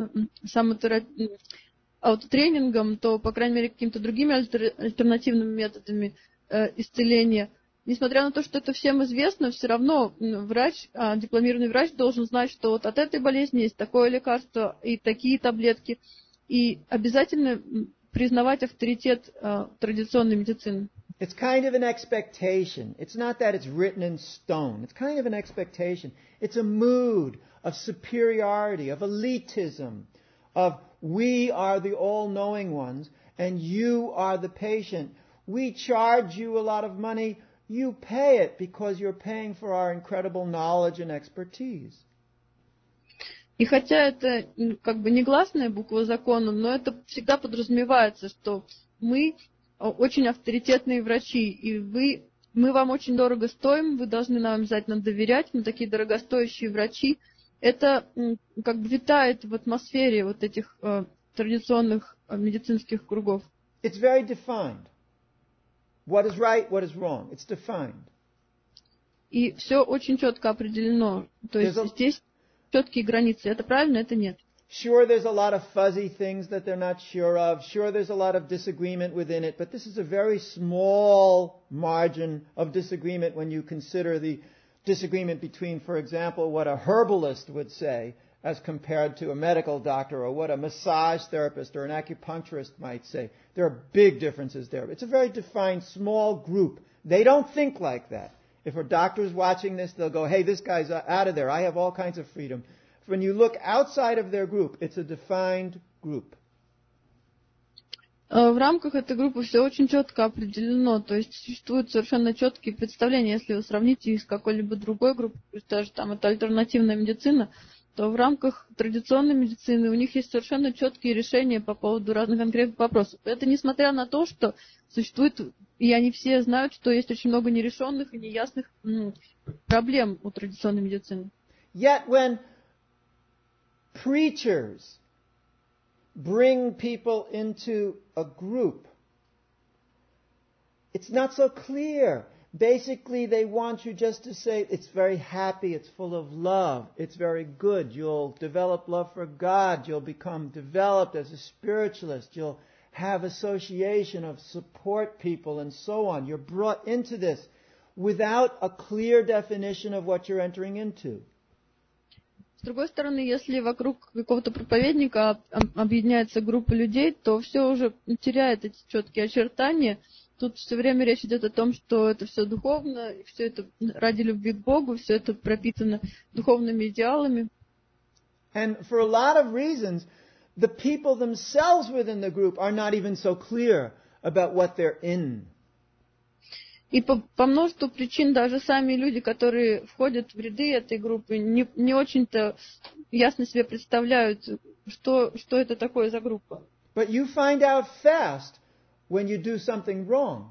Speaker 2: аутотренингом, то, по крайней мере, какими-то другими альтернативными методами исцеления. Несмотря на то, что это всем известно, все равно врач, дипломированный врач должен знать, что вот от этой болезни есть такое лекарство и такие таблетки, и обязательно признавать авторитет традиционной медицины.
Speaker 1: It's kind of an expectation. It's not that it's written in stone. It's kind of an expectation. It's a mood of superiority, of elitism, of we are the all-knowing ones and you are the patient. We charge you a lot of money. You pay it because you're paying for our incredible knowledge and expertise.
Speaker 2: И хотя это как бы негласная буква закона, но это всегда подразумевается, что мы очень авторитетные врачи, и мы вам очень дорого стоим, вы должны нам обязательно доверять, мы такие дорогостоящие врачи. Это как бы витает в атмосфере вот этих традиционных медицинских кругов.
Speaker 1: It's very defined. What is right, what is wrong. It's defined.
Speaker 2: И все очень четко определено. То есть здесь четкие границы. Это правильно, это нет.
Speaker 1: Sure, there's a lot of fuzzy things that they're not sure of. Sure, there's a lot of disagreement within it. But this is a very small margin of disagreement when you consider the disagreement between, for example, what a herbalist would say as compared to a medical doctor, or what a massage therapist or an acupuncturist might say. There are big differences there. It's a very defined small group. They don't think like that. If a doctor is watching this, they'll go, hey, this guy's out of there. I have all kinds of freedom. When you look outside of their group, it's a defined group.
Speaker 2: В рамках этой группы все очень четко определено, то есть существуют совершенно четкие представления. Если вы сравните их с какой-либо другой группой, даже там это альтернативная медицина, то в рамках традиционной медицины у них есть совершенно четкие решения по поводу разных конкретных вопросов. Это несмотря на то, что существует, и они все знают, что есть очень много нерешенных и неясных проблем у традиционной медицины.
Speaker 1: Yet when preachers bring people into a group, it's not so clear. Basically, they want you just to say, it's very happy, it's full of love, it's very good, you'll develop love for God, you'll become developed as a spiritualist, you'll have association of support people and so on. You're brought into this without a clear definition of what you're entering into.
Speaker 2: С другой стороны, если вокруг какого-то проповедника объединяется группа людей, то все уже теряет эти четкие очертания. Тут все время речь идет о том, что это все духовно, все это ради любви к Богу, все это пропитано духовными идеалами.
Speaker 1: And for a lot of reasons, the people themselves within the group are not even so clear about what they're in.
Speaker 2: И по множеству причин даже сами люди, которые входят в ряды этой группы, не очень-то ясно себе представляют, что это такое за группа.
Speaker 1: But you find out fast when you do something wrong.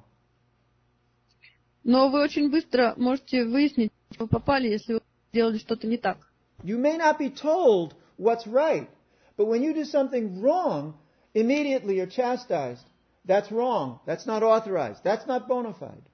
Speaker 2: Но вы очень быстро можете выяснить, что вы попали, если вы делали что-то не так.
Speaker 1: You may not be told what's right, but when you do something wrong, immediately you're chastised. That's wrong. That's not authorized. That's not bona fide.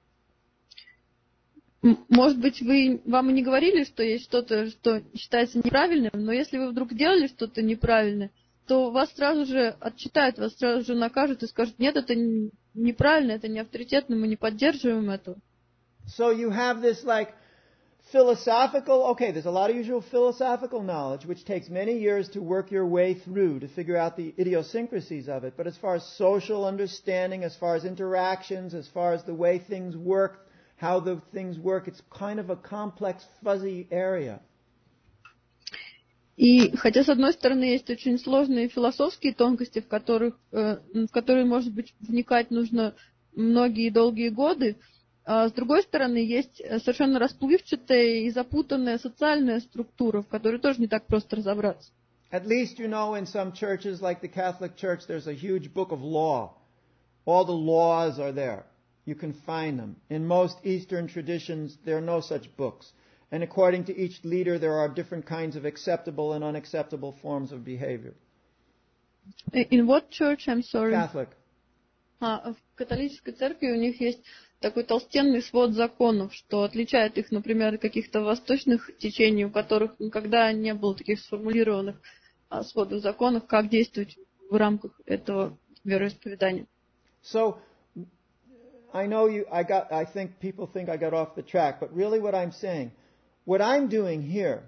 Speaker 2: Может быть, вам и не говорили, что есть что-то, что считается неправильным, но если вы вдруг делали что-то неправильное, то вас сразу же отчитают, вас сразу же накажут и скажут: нет, это неправильно, это не авторитетно, мы не поддерживаем этого.
Speaker 1: So you have this like philosophical, there's a lot of usual philosophical knowledge which takes many years to work your way through to figure out the idiosyncrasies of it. But as far as social understanding, as far as interactions, as far as the way things work, how the things work, it's kind of a complex, fuzzy area.
Speaker 2: И хотя, с одной стороны, есть очень сложные философские тонкости, в которые, может быть, вникать нужно многие долгие годы, а с другой стороны, есть совершенно расплывчатая и запутанная социальная структура, в которой тоже не так просто разобраться.
Speaker 1: At least, in some churches like the Catholic Church, there's a huge book of law. All the laws are there. You can find them. In most Eastern traditions, there are no such books. And according to each leader, there are different kinds of acceptable and unacceptable forms of behavior.
Speaker 2: In what church, I'm sorry?
Speaker 1: Catholic.
Speaker 2: В католической церкви у них есть такой толстенный свод законов, что отличает их, например, от каких-то восточных течений, у которых никогда не было таких сформулированных сводов законов, как действовать в рамках этого вероисповедания.
Speaker 1: So, I think people think I got off the track, but really what I'm doing here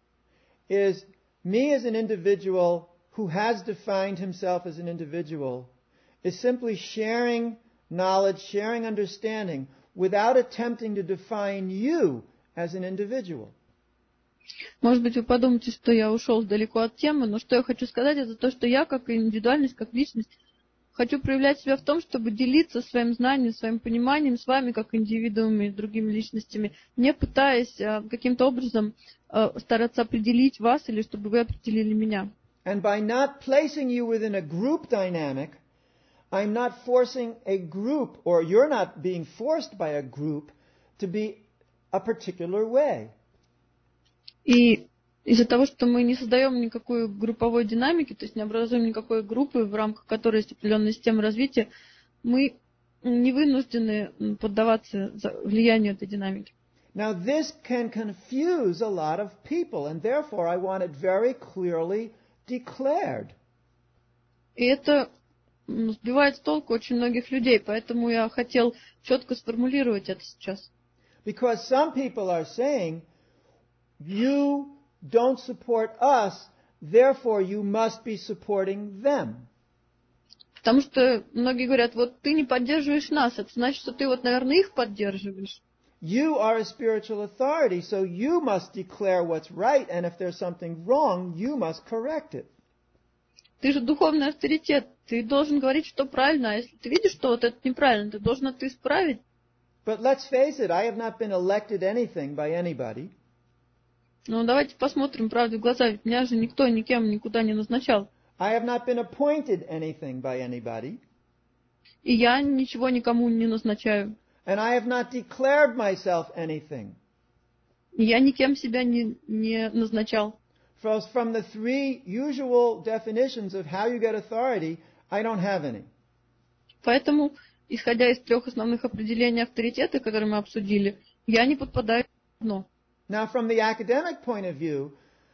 Speaker 1: is me as an individual who has defined himself as an individual is simply sharing knowledge, sharing understanding without attempting to define you as an individual.
Speaker 2: Может быть, вы подумаете, что я ушел далеко от темы, но что я хочу сказать, это то, что я как индивидуальность, как личность, хочу проявлять себя в том, чтобы делиться своим знанием, своим пониманием с вами, как индивидуумами, другими личностями, не пытаясь каким-то образом стараться определить вас или чтобы вы определили меня.
Speaker 1: And by not placing you within a group dynamic, I'm not forcing a group, or you're not being forced by a group to be a particular way.
Speaker 2: И из-за того, что мы не создаем никакой групповой динамики, то есть не образуем никакой группы, в рамках которой есть определенная система развития, мы не вынуждены поддаваться влиянию этой динамики.
Speaker 1: Now this can confuse a lot of people, and therefore I want it very clearly declared.
Speaker 2: И это сбивает с толку очень многих людей, поэтому я хотел четко сформулировать это сейчас.
Speaker 1: Because some people are saying, you don't support us, therefore you must be supporting them.
Speaker 2: Потому что многие говорят, вот ты не поддерживаешь нас, это значит, что ты вот, наверное, их поддерживаешь.
Speaker 1: You are a spiritual authority, so you must declare what's right, and if there's something wrong, you must correct it.
Speaker 2: Ты же духовный авторитет, ты должен говорить, что правильно, а если ты видишь, что вот это неправильно, ты должен это исправить.
Speaker 1: But let's face it, I have not been elected anything by anybody.
Speaker 2: Ну, давайте посмотрим правде в глаза, ведь меня же никто никем никуда не назначал.
Speaker 1: I have not been appointed anything by anybody.
Speaker 2: И я ничего никому не назначаю.
Speaker 1: And I have not declared myself anything.
Speaker 2: И я никем себя не назначал.
Speaker 1: From the three usual definitions of how you get authority, I don't have any.
Speaker 2: Поэтому, исходя из трех основных определений авторитета, которые мы обсудили, я не подпадаю в одно.
Speaker 1: Now, from the academic point of view,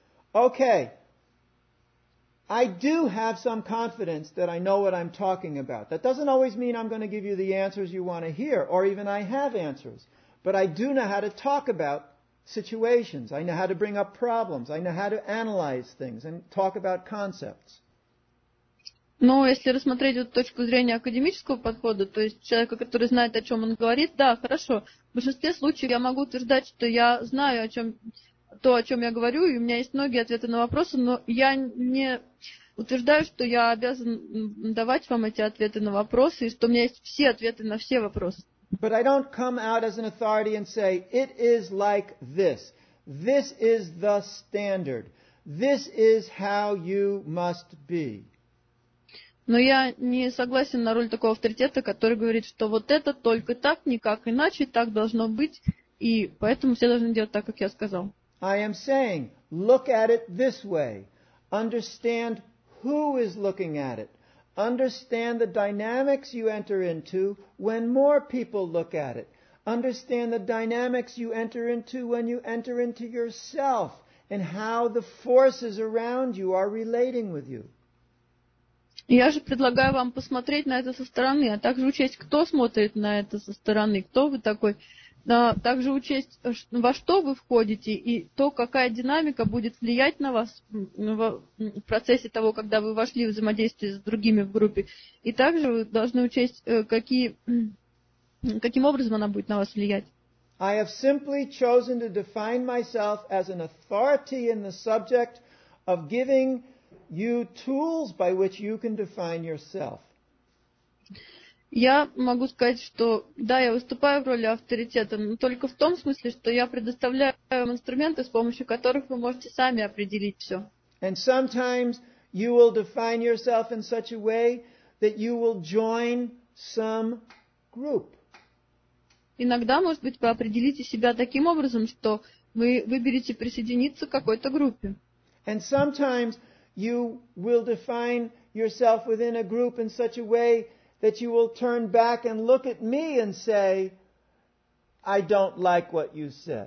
Speaker 1: I do have some confidence that I know what I'm talking about. That doesn't always mean I'm going to give you the answers you want to hear, or even I have answers. But I do know how to talk about situations. I know how to bring up problems. I know how to analyze things and talk about concepts.
Speaker 2: Но если рассмотреть эту точку зрения академического подхода, то есть человека, который знает, о чем он говорит, да, хорошо. В большинстве случаев я могу утверждать, что я знаю, о чем я говорю, и у меня есть многие ответы на вопросы, но я не утверждаю, что я обязан давать вам эти ответы на вопросы, и что у меня есть все ответы на все вопросы.
Speaker 1: But I don't come out as an authority and say, it is like this. This is the standard. This is how you must be.
Speaker 2: Но я не согласен на роль такого авторитета, который говорит, что вот это только так, никак иначе, так должно быть, и поэтому все должны делать так, как я сказал.
Speaker 1: I am saying, look at it this way. Understand who is looking at it. Understand the dynamics you enter into when more people look at it. Understand the dynamics you enter into when you enter into yourself and how the forces around you are relating with you.
Speaker 2: Я же предлагаю вам посмотреть на это со стороны, а также учесть, кто смотрит на это со стороны, кто вы такой. Также учесть, во что вы входите, и то, какая динамика будет влиять на вас в процессе того, когда вы вошли в взаимодействие с другими в группе. И также вы должны учесть, каким образом она будет на вас влиять.
Speaker 1: I have simply chosen to define myself as an authority in the subject of giving you tools by which you can define yourself.
Speaker 2: Я могу сказать, что да, я выступаю в роли авторитета, но только в том смысле, что я предоставляю вам инструменты, с помощью которых вы можете сами определить все.
Speaker 1: And sometimes you will define yourself in such a way that you will join some group.
Speaker 2: Иногда, может быть, вы определите себя таким образом, что вы выберете присоединиться к какой-то группе.
Speaker 1: And sometimes you will define yourself within a group in such a way that you will turn back and look at me and say, I don't like what you said.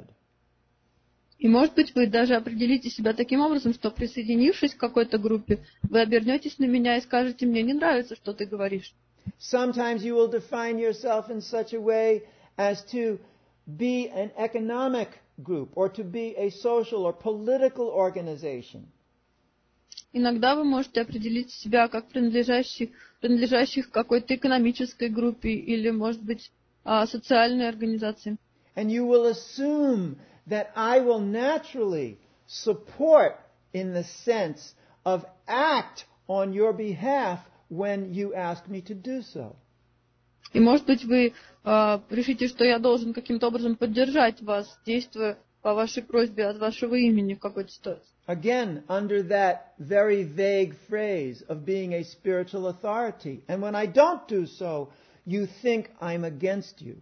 Speaker 2: И, может быть, вы даже определите себя таким образом, что, присоединившись к какой-то группе, вы обернетесь на меня и скажете, мне не нравится, что ты говоришь.
Speaker 1: Sometimes you will define yourself in such a way as to be an economic group or to be a social or political organization.
Speaker 2: Иногда вы можете определить себя как принадлежащих какой-то экономической группе или, может быть, социальной организации.
Speaker 1: And you will assume that I will naturally support in the sense of act on your behalf when you ask me to do so.
Speaker 2: И, может быть, вы решите, что я должен каким-то образом поддержать вас, действуя по вашей просьбе от вашего имени в какой-то ситуации.
Speaker 1: Again, under that very vague phrase of being a spiritual authority. And when I don't do so, you think I'm against you.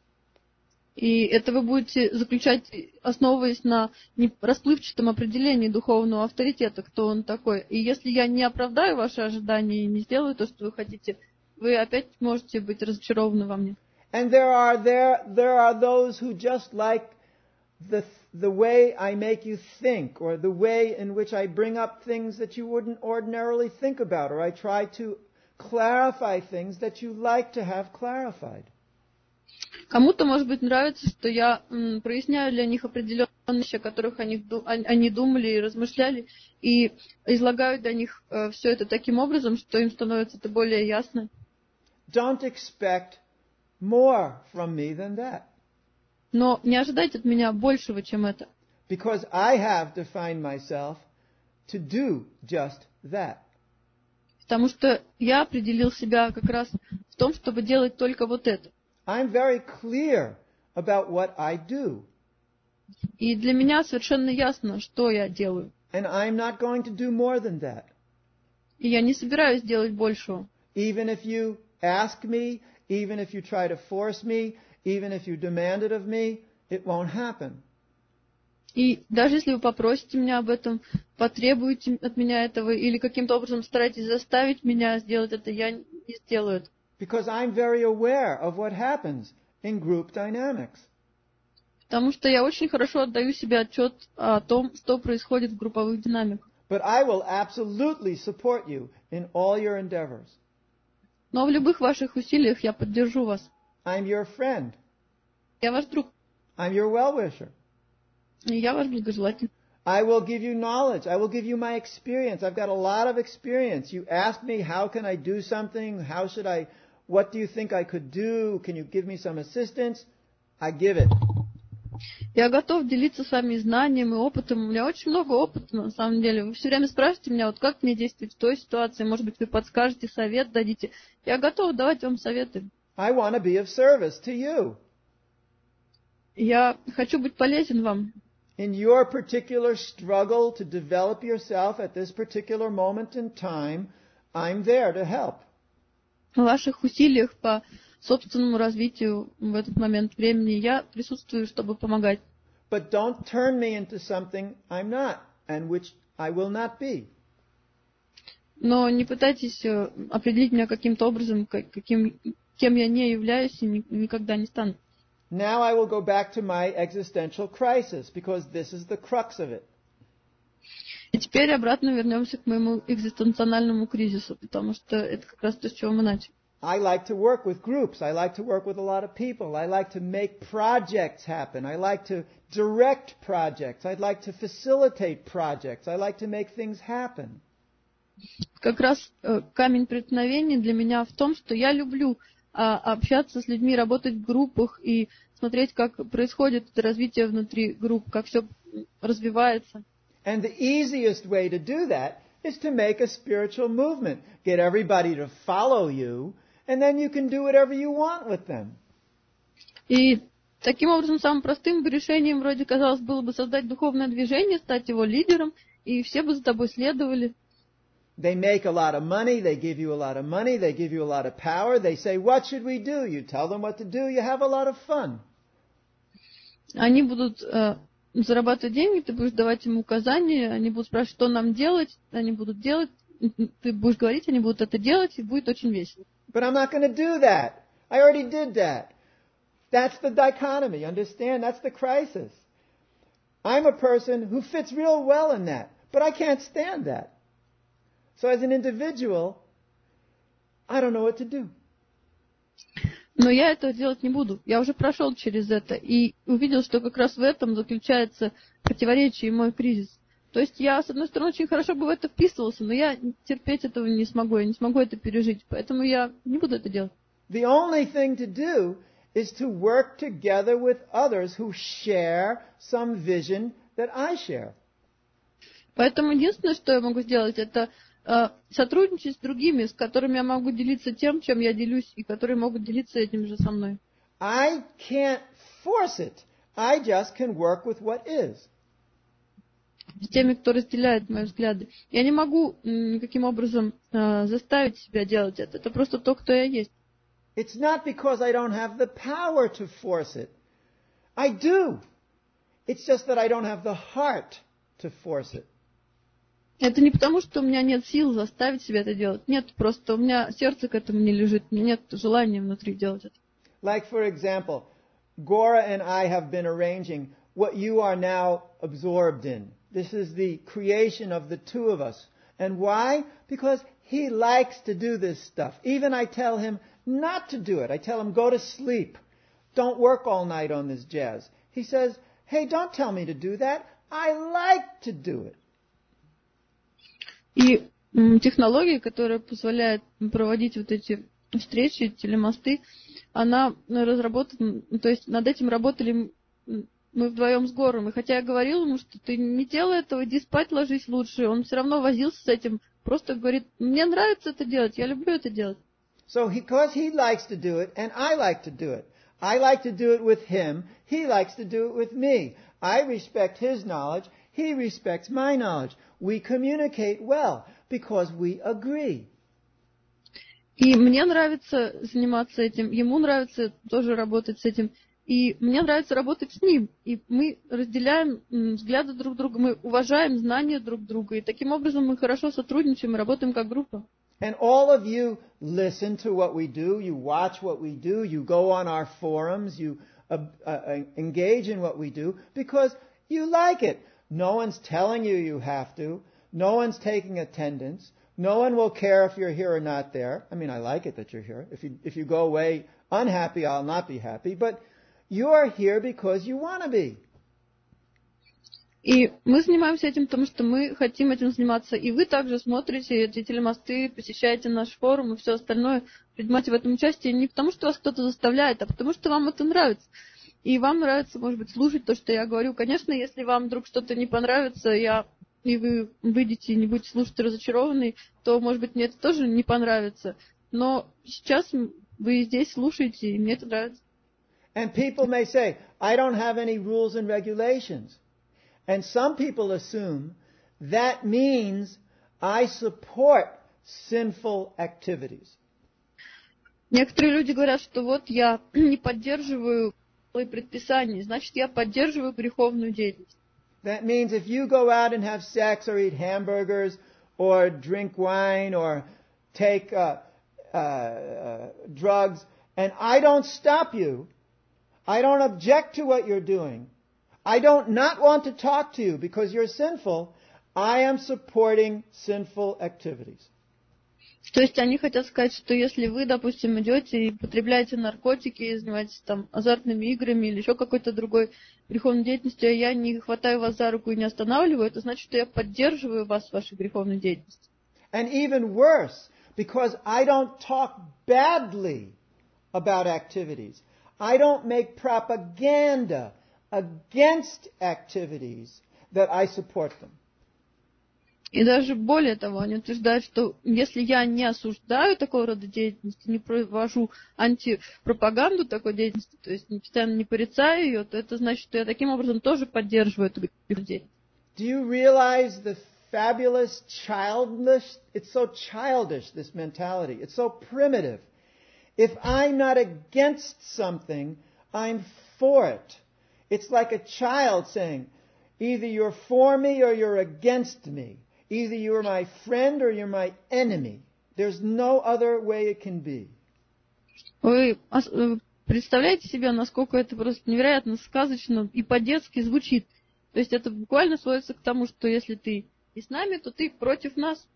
Speaker 2: И это вы будете заключать, основываясь на расплывчатом определении духовного авторитета, кто он такой. И если я не оправдаю ваши ожидания и не сделаю то, что вы хотите, вы опять можете быть разочарованы во мне.
Speaker 1: And there are those who just like the way I make you think, or the way in which I bring up things that you wouldn't ordinarily think about, or I try to clarify things that you like to have clarified.
Speaker 2: Кому-то, может быть, нравится, что я проясняю для них определенные вещи, о которых они думали и размышляли, и излагаю для них все это таким образом, что им становится это более ясно.
Speaker 1: Don't expect more from me than that.
Speaker 2: Но не ожидайте от меня большего, чем это.
Speaker 1: Because I have defined myself to do just that.
Speaker 2: Потому что я определил себя как раз в том, чтобы делать только вот это.
Speaker 1: I'm very clear about what I do.
Speaker 2: И для меня совершенно ясно, что я делаю.
Speaker 1: And I'm not going to do more than that.
Speaker 2: И я не собираюсь делать большего.
Speaker 1: Even if you ask me, even if you try to force me, even if you demand it of me, it won't happen.
Speaker 2: И даже если вы попросите меня об этом, потребуете от меня этого или каким-то образом стараетесь заставить меня сделать это, я не сделаю это.
Speaker 1: Because I'm very aware of what happens in group dynamics.
Speaker 2: Потому что я очень хорошо отдаю себе отчет о том, что происходит в групповых динамиках.
Speaker 1: But I will absolutely support you in all your endeavors.
Speaker 2: Но в любых ваших усилиях я поддержу вас.
Speaker 1: I'm your friend.
Speaker 2: Я ваш друг.
Speaker 1: I'm your well-wisher.
Speaker 2: И я ваш благожелатель.
Speaker 1: I will give you knowledge. I will give you my experience. I've got a lot of experience. You ask me, how can I do something? What do you think I could do? Can you give me some assistance? I give it.
Speaker 2: Я готов делиться с вами знанием и опытом. У меня очень много опыта, на самом деле. Вы все время спрашиваете меня, вот как мне действовать в той ситуации. Может быть, вы подскажете, совет дадите. Я готов давать вам советы.
Speaker 1: I want to be of service to you.
Speaker 2: Я хочу быть полезен вам.
Speaker 1: In your particular struggle to develop yourself at this particular moment in time, I'm there to help.
Speaker 2: В ваших усилиях по собственному развитию в этот момент времени я присутствую, чтобы помогать.
Speaker 1: But don't turn me into something I'm not, and which I will not be.
Speaker 2: Но не пытайтесь определить меня каким-то образом, кем я не являюсь и никогда не стану.
Speaker 1: Now I will go back to my existential crisis, because this is the crux of it.
Speaker 2: И теперь обратно вернемся к моему экзистенциональному кризису, потому что это как раз то, с чего мы начали.
Speaker 1: I like to work with groups. I like to work with a lot of people. I like to make projects happen. I like to direct projects. I'd like to facilitate projects. I like to make things happen.
Speaker 2: Как раз камень преткновения для меня в том, что я люблю общаться с людьми, работать в группах и смотреть, как происходит это развитие внутри групп, как все развивается.
Speaker 1: And the easiest way to do that is to make a spiritual movement. Get everybody to follow you, and then you can do whatever you want with them.
Speaker 2: И таким образом, самым простым решением, вроде казалось, было бы создать духовное движение, стать его лидером, и все бы за тобой следовали.
Speaker 1: They make a lot of money, they give you a lot of money, they give you a lot of power, they say, what should we do? You tell them what to do, you have a lot of fun.
Speaker 2: Они будут зарабатывать деньги, ты будешь давать им указания, они будут спрашивать, что нам делать, они будут делать, ты будешь говорить, они будут это делать, и будет очень весело.
Speaker 1: But I'm not going to do that. I already did that. That's the dichotomy, understand? That's the crisis. I'm a person who fits real well in that, but I can't stand that. So as an individual, I don't know what to do.
Speaker 2: Но я этого делать не буду. Я уже прошел через это и увидел, что как раз в этом заключается противоречие и мой кризис. То есть я, с одной стороны, очень хорошо бы в это вписывался, но я терпеть этого не смогу, я не смогу это пережить, поэтому я не буду это делать.
Speaker 1: The only thing to do is to work together with others who share some vision that I share.
Speaker 2: Поэтому единственное, что я могу сделать, это сотрудничать с другими, с которыми я могу делиться тем, чем я делюсь, и которые могут делиться этим же со мной.
Speaker 1: I can't force it. I just can work with what is.
Speaker 2: С теми, кто разделяет мои взгляды. Я не могу никаким образом заставить себя делать это. Это просто то, кто я есть.
Speaker 1: It's not because I don't have the power to force it. I do. It's just that I don't have the heart to force it.
Speaker 2: Это не потому, что у меня нет сил заставить себя это делать. Нет, просто у меня сердце к этому не лежит. У меня нет желания внутри делать это.
Speaker 1: Like, for example, Gora and I have been arranging what you are now absorbed in. This is the creation of the two of us. And why? Because he likes to do this stuff. Even I tell him not to do it. I tell him, go to sleep. Don't work all night on this jazz. He says, hey, don't tell me to do that. I like to do it.
Speaker 2: И технология, которая позволяет проводить вот эти встречи, телемосты, она разработана, то есть над этим работали мы вдвоем с Гором. И хотя я говорила ему, что ты не делай этого, иди спать, ложись лучше, он все равно возился с этим, просто говорит, мне нравится это делать, я люблю это делать.
Speaker 1: So because he likes to do it, and I like to do it. I like to do it with him, he likes to do it with me. I respect his knowledge, he respects my knowledge. We communicate well because we agree.
Speaker 2: И мне нравится заниматься этим, ему нравится тоже работать с этим, и мне нравится работать с ним. И мы разделяем взгляды друг друга, мы уважаем знания друг друга, и таким образом мы хорошо сотрудничаем и работаем как группа.
Speaker 1: And all of you listen to what we do, you watch what we do, you go on our forums, you engage in what we do because you like it. No one's telling you you have to. No one's taking attendance. No one will care if you're here or not there. I mean, I like it that you're here. If you go away unhappy, I'll not be happy. But you're here because you want to be.
Speaker 2: И мы занимаемся этим, потому что мы хотим этим заниматься. И вы также смотрите эти телемосты, посещаете наш форум и все остальное, принимаете в этом участие не потому, что вас кто-то заставляет, а потому что вам это нравится. И вам нравится, может быть, слушать то, что я говорю. Конечно, если вам вдруг что-то не понравится, и вы выйдете и не будете слушать разочарованный, то, может быть, мне это тоже не понравится. Но сейчас вы здесь слушаете, и мне это нравится.
Speaker 1: And people may say, I don't have any rules and regulations. And some people assume that means I support sinful activities.
Speaker 2: Некоторые люди говорят, что вот я не поддерживаю предписания, значит, я поддерживаю греховную деятельность.
Speaker 1: That means if you go out and have sex or eat hamburgers or drink wine or take drugs, and I don't stop you, I don't object to what you're doing, I don't not want to talk to you because you're sinful, I am supporting sinful activities.
Speaker 2: То есть они хотят сказать, что если вы, допустим, идете и потребляете наркотики, и занимаетесь там азартными играми или еще какой-то другой греховной деятельностью, а я не хватаю вас за руку и не останавливаю, это значит, что я поддерживаю вас в вашей греховной деятельности.
Speaker 1: And even worse, because I don't talk badly about activities. I don't make propaganda against activities that I support them.
Speaker 2: И даже более того, они утверждают, что если я не осуждаю такого рода деятельности, не провожу антипропаганду такой деятельности, то есть постоянно не порицаю ее, то это значит, что я таким образом тоже поддерживаю эту деятельность.
Speaker 1: Do you realize the fabulous it's so childish, this mentality. It's so primitive. If I'm not against something, I'm for it. It's like a child saying, either you're for me or you're against me. Either you're my friend or you're my enemy. There's no other way it can be.
Speaker 2: Вы представляете себе, насколько это просто невероятно сказочно и по-детски звучит. То есть это буквально сводится к тому, что если ты и с нами, то ты против нас.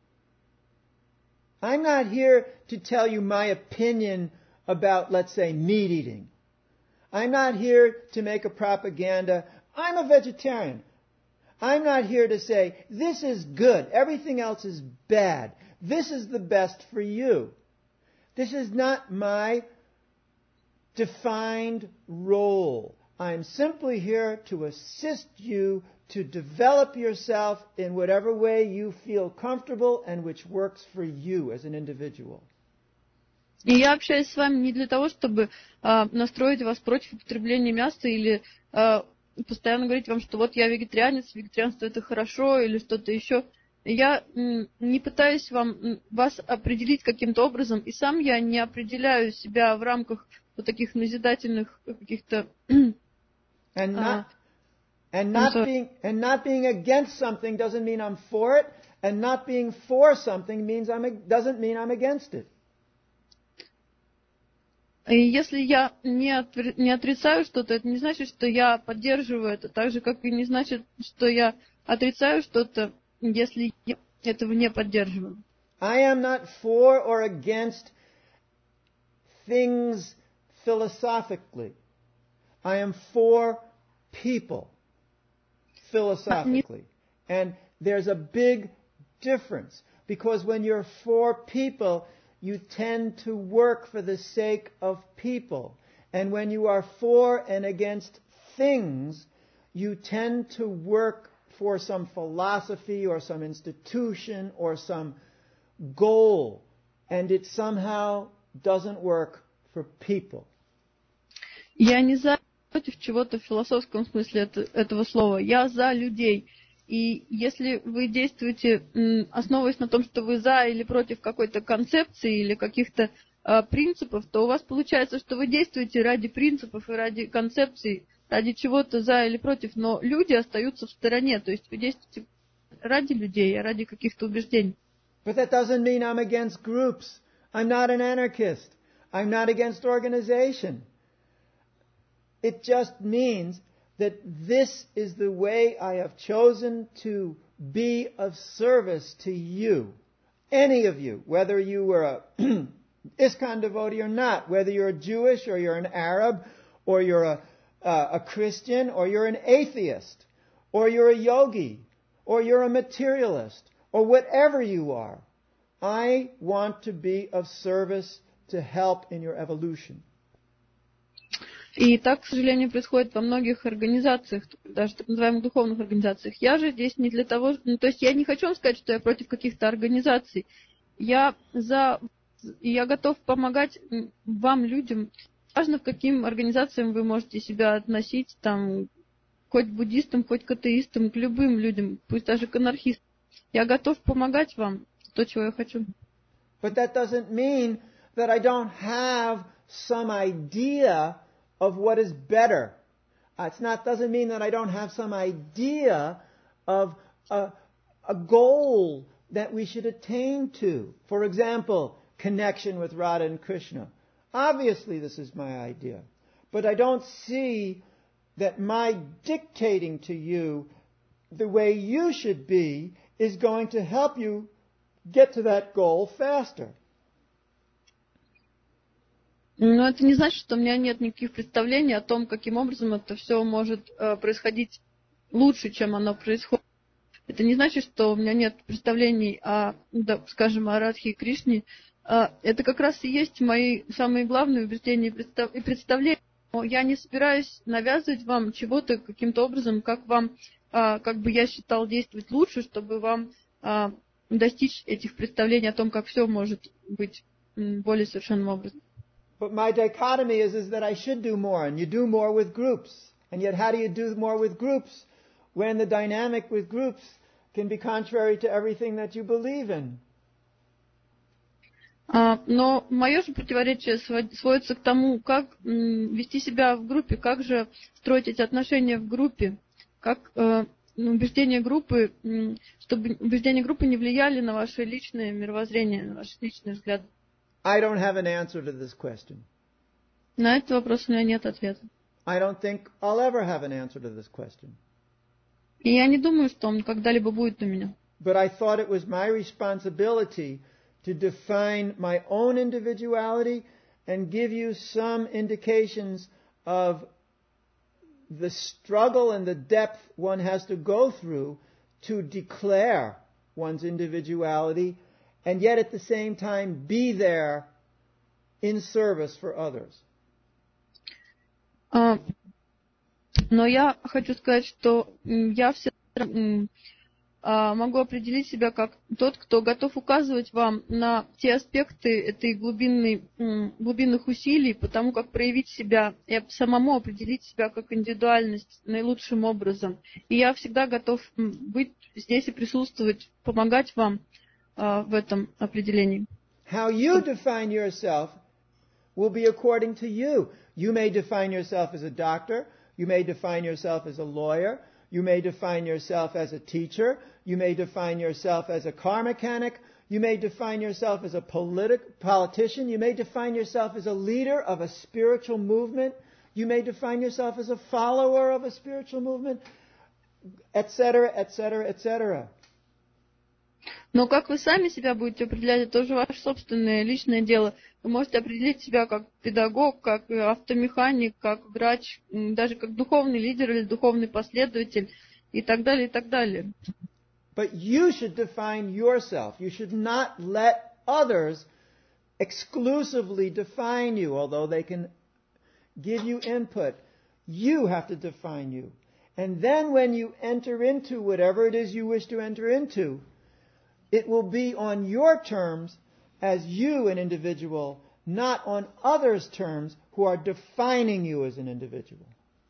Speaker 1: I'm not here to tell you my opinion about, let's say, meat eating. I'm not here to make a propaganda. I'm a vegetarian. I'm not here to say, this is good, everything else is bad. This is the best for you. This is not my defined role. I'm simply here to assist you to develop yourself in whatever way you feel comfortable and which works for you as an individual.
Speaker 2: И я общаюсь с вами не для того, чтобы настроить вас против употребления мяса или постоянно говорить вам, что вот я вегетарианец, вегетарианство это хорошо или что-то еще. Я не пытаюсь вас определить каким-то образом, и сам я не определяю себя в рамках вот таких назидательных каких-то...
Speaker 1: And not being against something doesn't mean I'm for it, and not being for something doesn't mean I'm against it.
Speaker 2: И если я не отрицаю что-то, это не значит, что я поддерживаю это, так же, как и не значит, что я отрицаю что-то, если я этого не поддерживаю.
Speaker 1: I am not for or against things philosophically. I am for people philosophically. And there's a big difference, because when you're for people, you tend to work for the sake of people. And when you are for and against things, you tend to work for some philosophy or some institution or some goal. And it somehow doesn't work for people.
Speaker 2: Я не против чего-то в философском смысле этого слова. Я за людей. И если вы действуете, основываясь на том, что вы за или против какой-то концепции или каких-то принципов, то у вас получается, что вы действуете ради принципов и ради концепций, ради чего-то за или против, но люди остаются в стороне. То есть вы действуете ради людей, а ради каких-то убеждений.
Speaker 1: But that doesn't mean I'm against groups. I'm not an anarchist. I'm not against organization. It just means that this is the way I have chosen to be of service to you. Any of you, whether you were a ISKCON devotee or not, whether you're Jewish or you're an Arab or you're a Christian or you're an atheist or you're a yogi, or you're a materialist, or whatever you are. I want to be of service to help in your evolution.
Speaker 2: И так, к сожалению, происходит во многих организациях, даже так называемых духовных организациях. Я же здесь не для того, то есть я не хочу вам сказать, что я против каких-то организаций. Я готов помогать вам, людям. Важно, к каким организациям вы можете себя относить, там, хоть к буддистам, хоть к атеистам, к любым людям, пусть даже к анархистам. Я готов помогать вам, то, чего я хочу.
Speaker 1: But that doesn't mean that I don't have some idea of what is better. Doesn't mean that I don't have some idea of a goal that we should attain to. For example, connection with Radha and Krishna. Obviously, this is my idea. But I don't see that my dictating to you the way you should be is going to help you get to that goal faster.
Speaker 2: Но это не значит, что у меня нет никаких представлений о том, каким образом это все может происходить лучше, чем оно происходит. Это не значит, что у меня нет представлений о, скажем, о Радхе и Кришне. Это как раз и есть мои самые главные убеждения и представления. Но я не собираюсь навязывать вам чего-то каким-то образом, как бы я считал действовать лучше, чтобы вам достичь этих представлений о том, как все может быть более совершенным образом.
Speaker 1: But my dichotomy is that I should do more, and you do more with groups. And yet how do you do more with groups when the dynamic with groups can be contrary to everything that you believe in?
Speaker 2: Но мое же противоречие сводится к тому, как вести себя в группе, как же строить эти отношения в группе, как убеждения группы, чтобы убеждения группы не влияли на ваше личное мировоззрение, на ваши личные взгляды.
Speaker 1: I don't have an answer to this question.
Speaker 2: На этот вопрос у меня нет ответа.
Speaker 1: I don't think I'll ever have an answer to this question.
Speaker 2: И я не думаю, что он когда-либо будет у меня.
Speaker 1: But I thought it was my responsibility to define my own individuality and give you some indications of the struggle and the depth one has to go through to declare one's individuality and yet at the same time be there in service for others.
Speaker 2: Но я хочу сказать, что я все могу определить себя как тот, кто готов указывать вам на те аспекты этой глубинных усилий, потому как проявить себя и самому определить себя как индивидуальность наилучшим образом. И я всегда готов быть здесь и присутствовать, помогать вам в этом определении.
Speaker 1: How you define yourself will be according to you. You may define yourself as a doctor. You may define yourself as a lawyer. You may define yourself as a teacher. You may define yourself as a car mechanic. You may define yourself as a politician. You may define yourself as a leader of a spiritual movement. You may define yourself as a follower of a spiritual movement, etc., etc., etc.
Speaker 2: Но как вы сами себя будете определять, это тоже ваше собственное личное дело. Вы можете определить себя как педагог, как автомеханик, как врач, даже как духовный лидер или духовный последователь и так далее, и так далее.
Speaker 1: But you should define yourself. You should not let others exclusively define you, although they can give you input. You have to define you. And then when you enter into whatever it is you wish to enter into, it will be on your terms as you, an individual, not on others' terms who are defining you as an individual.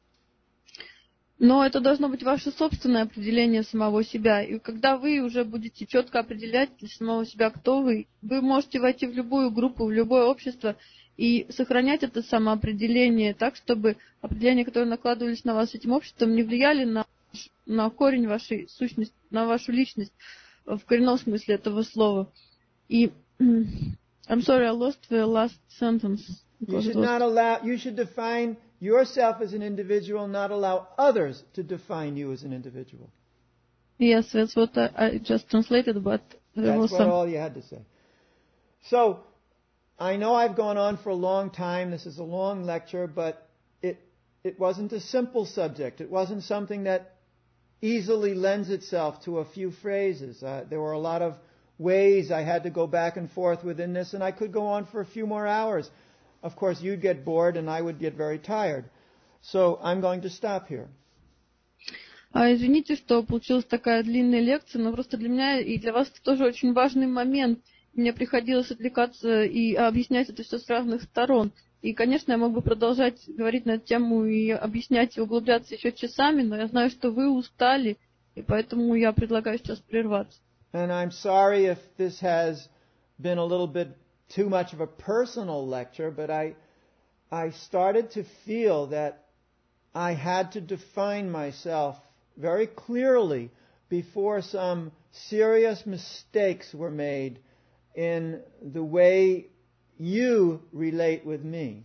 Speaker 2: Но это должно быть ваше собственное определение самого себя. И когда вы уже будете четко определять для самого себя, кто вы, вы можете войти в любую группу, в любое общество и сохранять это самоопределение так, чтобы определения, которые накладывались на вас этим обществом, не влияли на корень вашей сущности, на вашу личность в коренном смысле этого слова. И I'm sorry, I lost the last sentence.
Speaker 1: You should define yourself as an individual, not allow others to define you as an individual.
Speaker 2: Yes, that's what I just translated, but
Speaker 1: that's all you had to say. So, I know I've gone on for a long time. This is a long lecture, but it wasn't a simple subject. It wasn't something that easily lends itself to a few phrases. There were a lot of ways I had to go back and forth within this, and I could go on for a few more hours. Of course, you'd get bored and I would get very tired. So I'm going to stop here.
Speaker 2: Извините, что получилась такая длинная лекция, но просто для меня и для вас это тоже очень важный момент. Мне приходилось отвлекаться и объяснять это все с разных сторон. И, конечно, я мог бы продолжать говорить на эту тему и объяснять и углубляться еще часами, но я знаю, что вы устали, и поэтому я предлагаю сейчас прерваться.
Speaker 1: And I'm sorry if this has been a little bit too much of a personal lecture, but I started to feel that I had to define myself very clearly before some serious mistakes were made in the way you relate with me.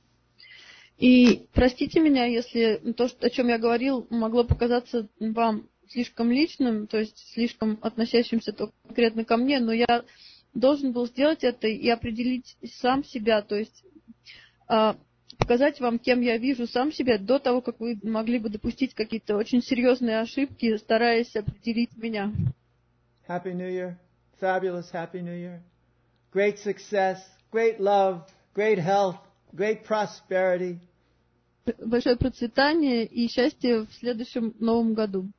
Speaker 2: И простите меня, если то, о чем я говорил, могло показаться вам слишком личным, то есть слишком относящимся конкретно ко мне, но я должен был сделать это и определить сам себя, то есть показать вам, кем я вижу сам себя, до того, как вы могли бы допустить какие-то очень серьезные ошибки, стараясь определить меня.
Speaker 1: Happy New Year. Fabulous Happy New Year. Great success, great love, great health, great prosperity.
Speaker 2: Большое процветание и счастье в следующем Новом году.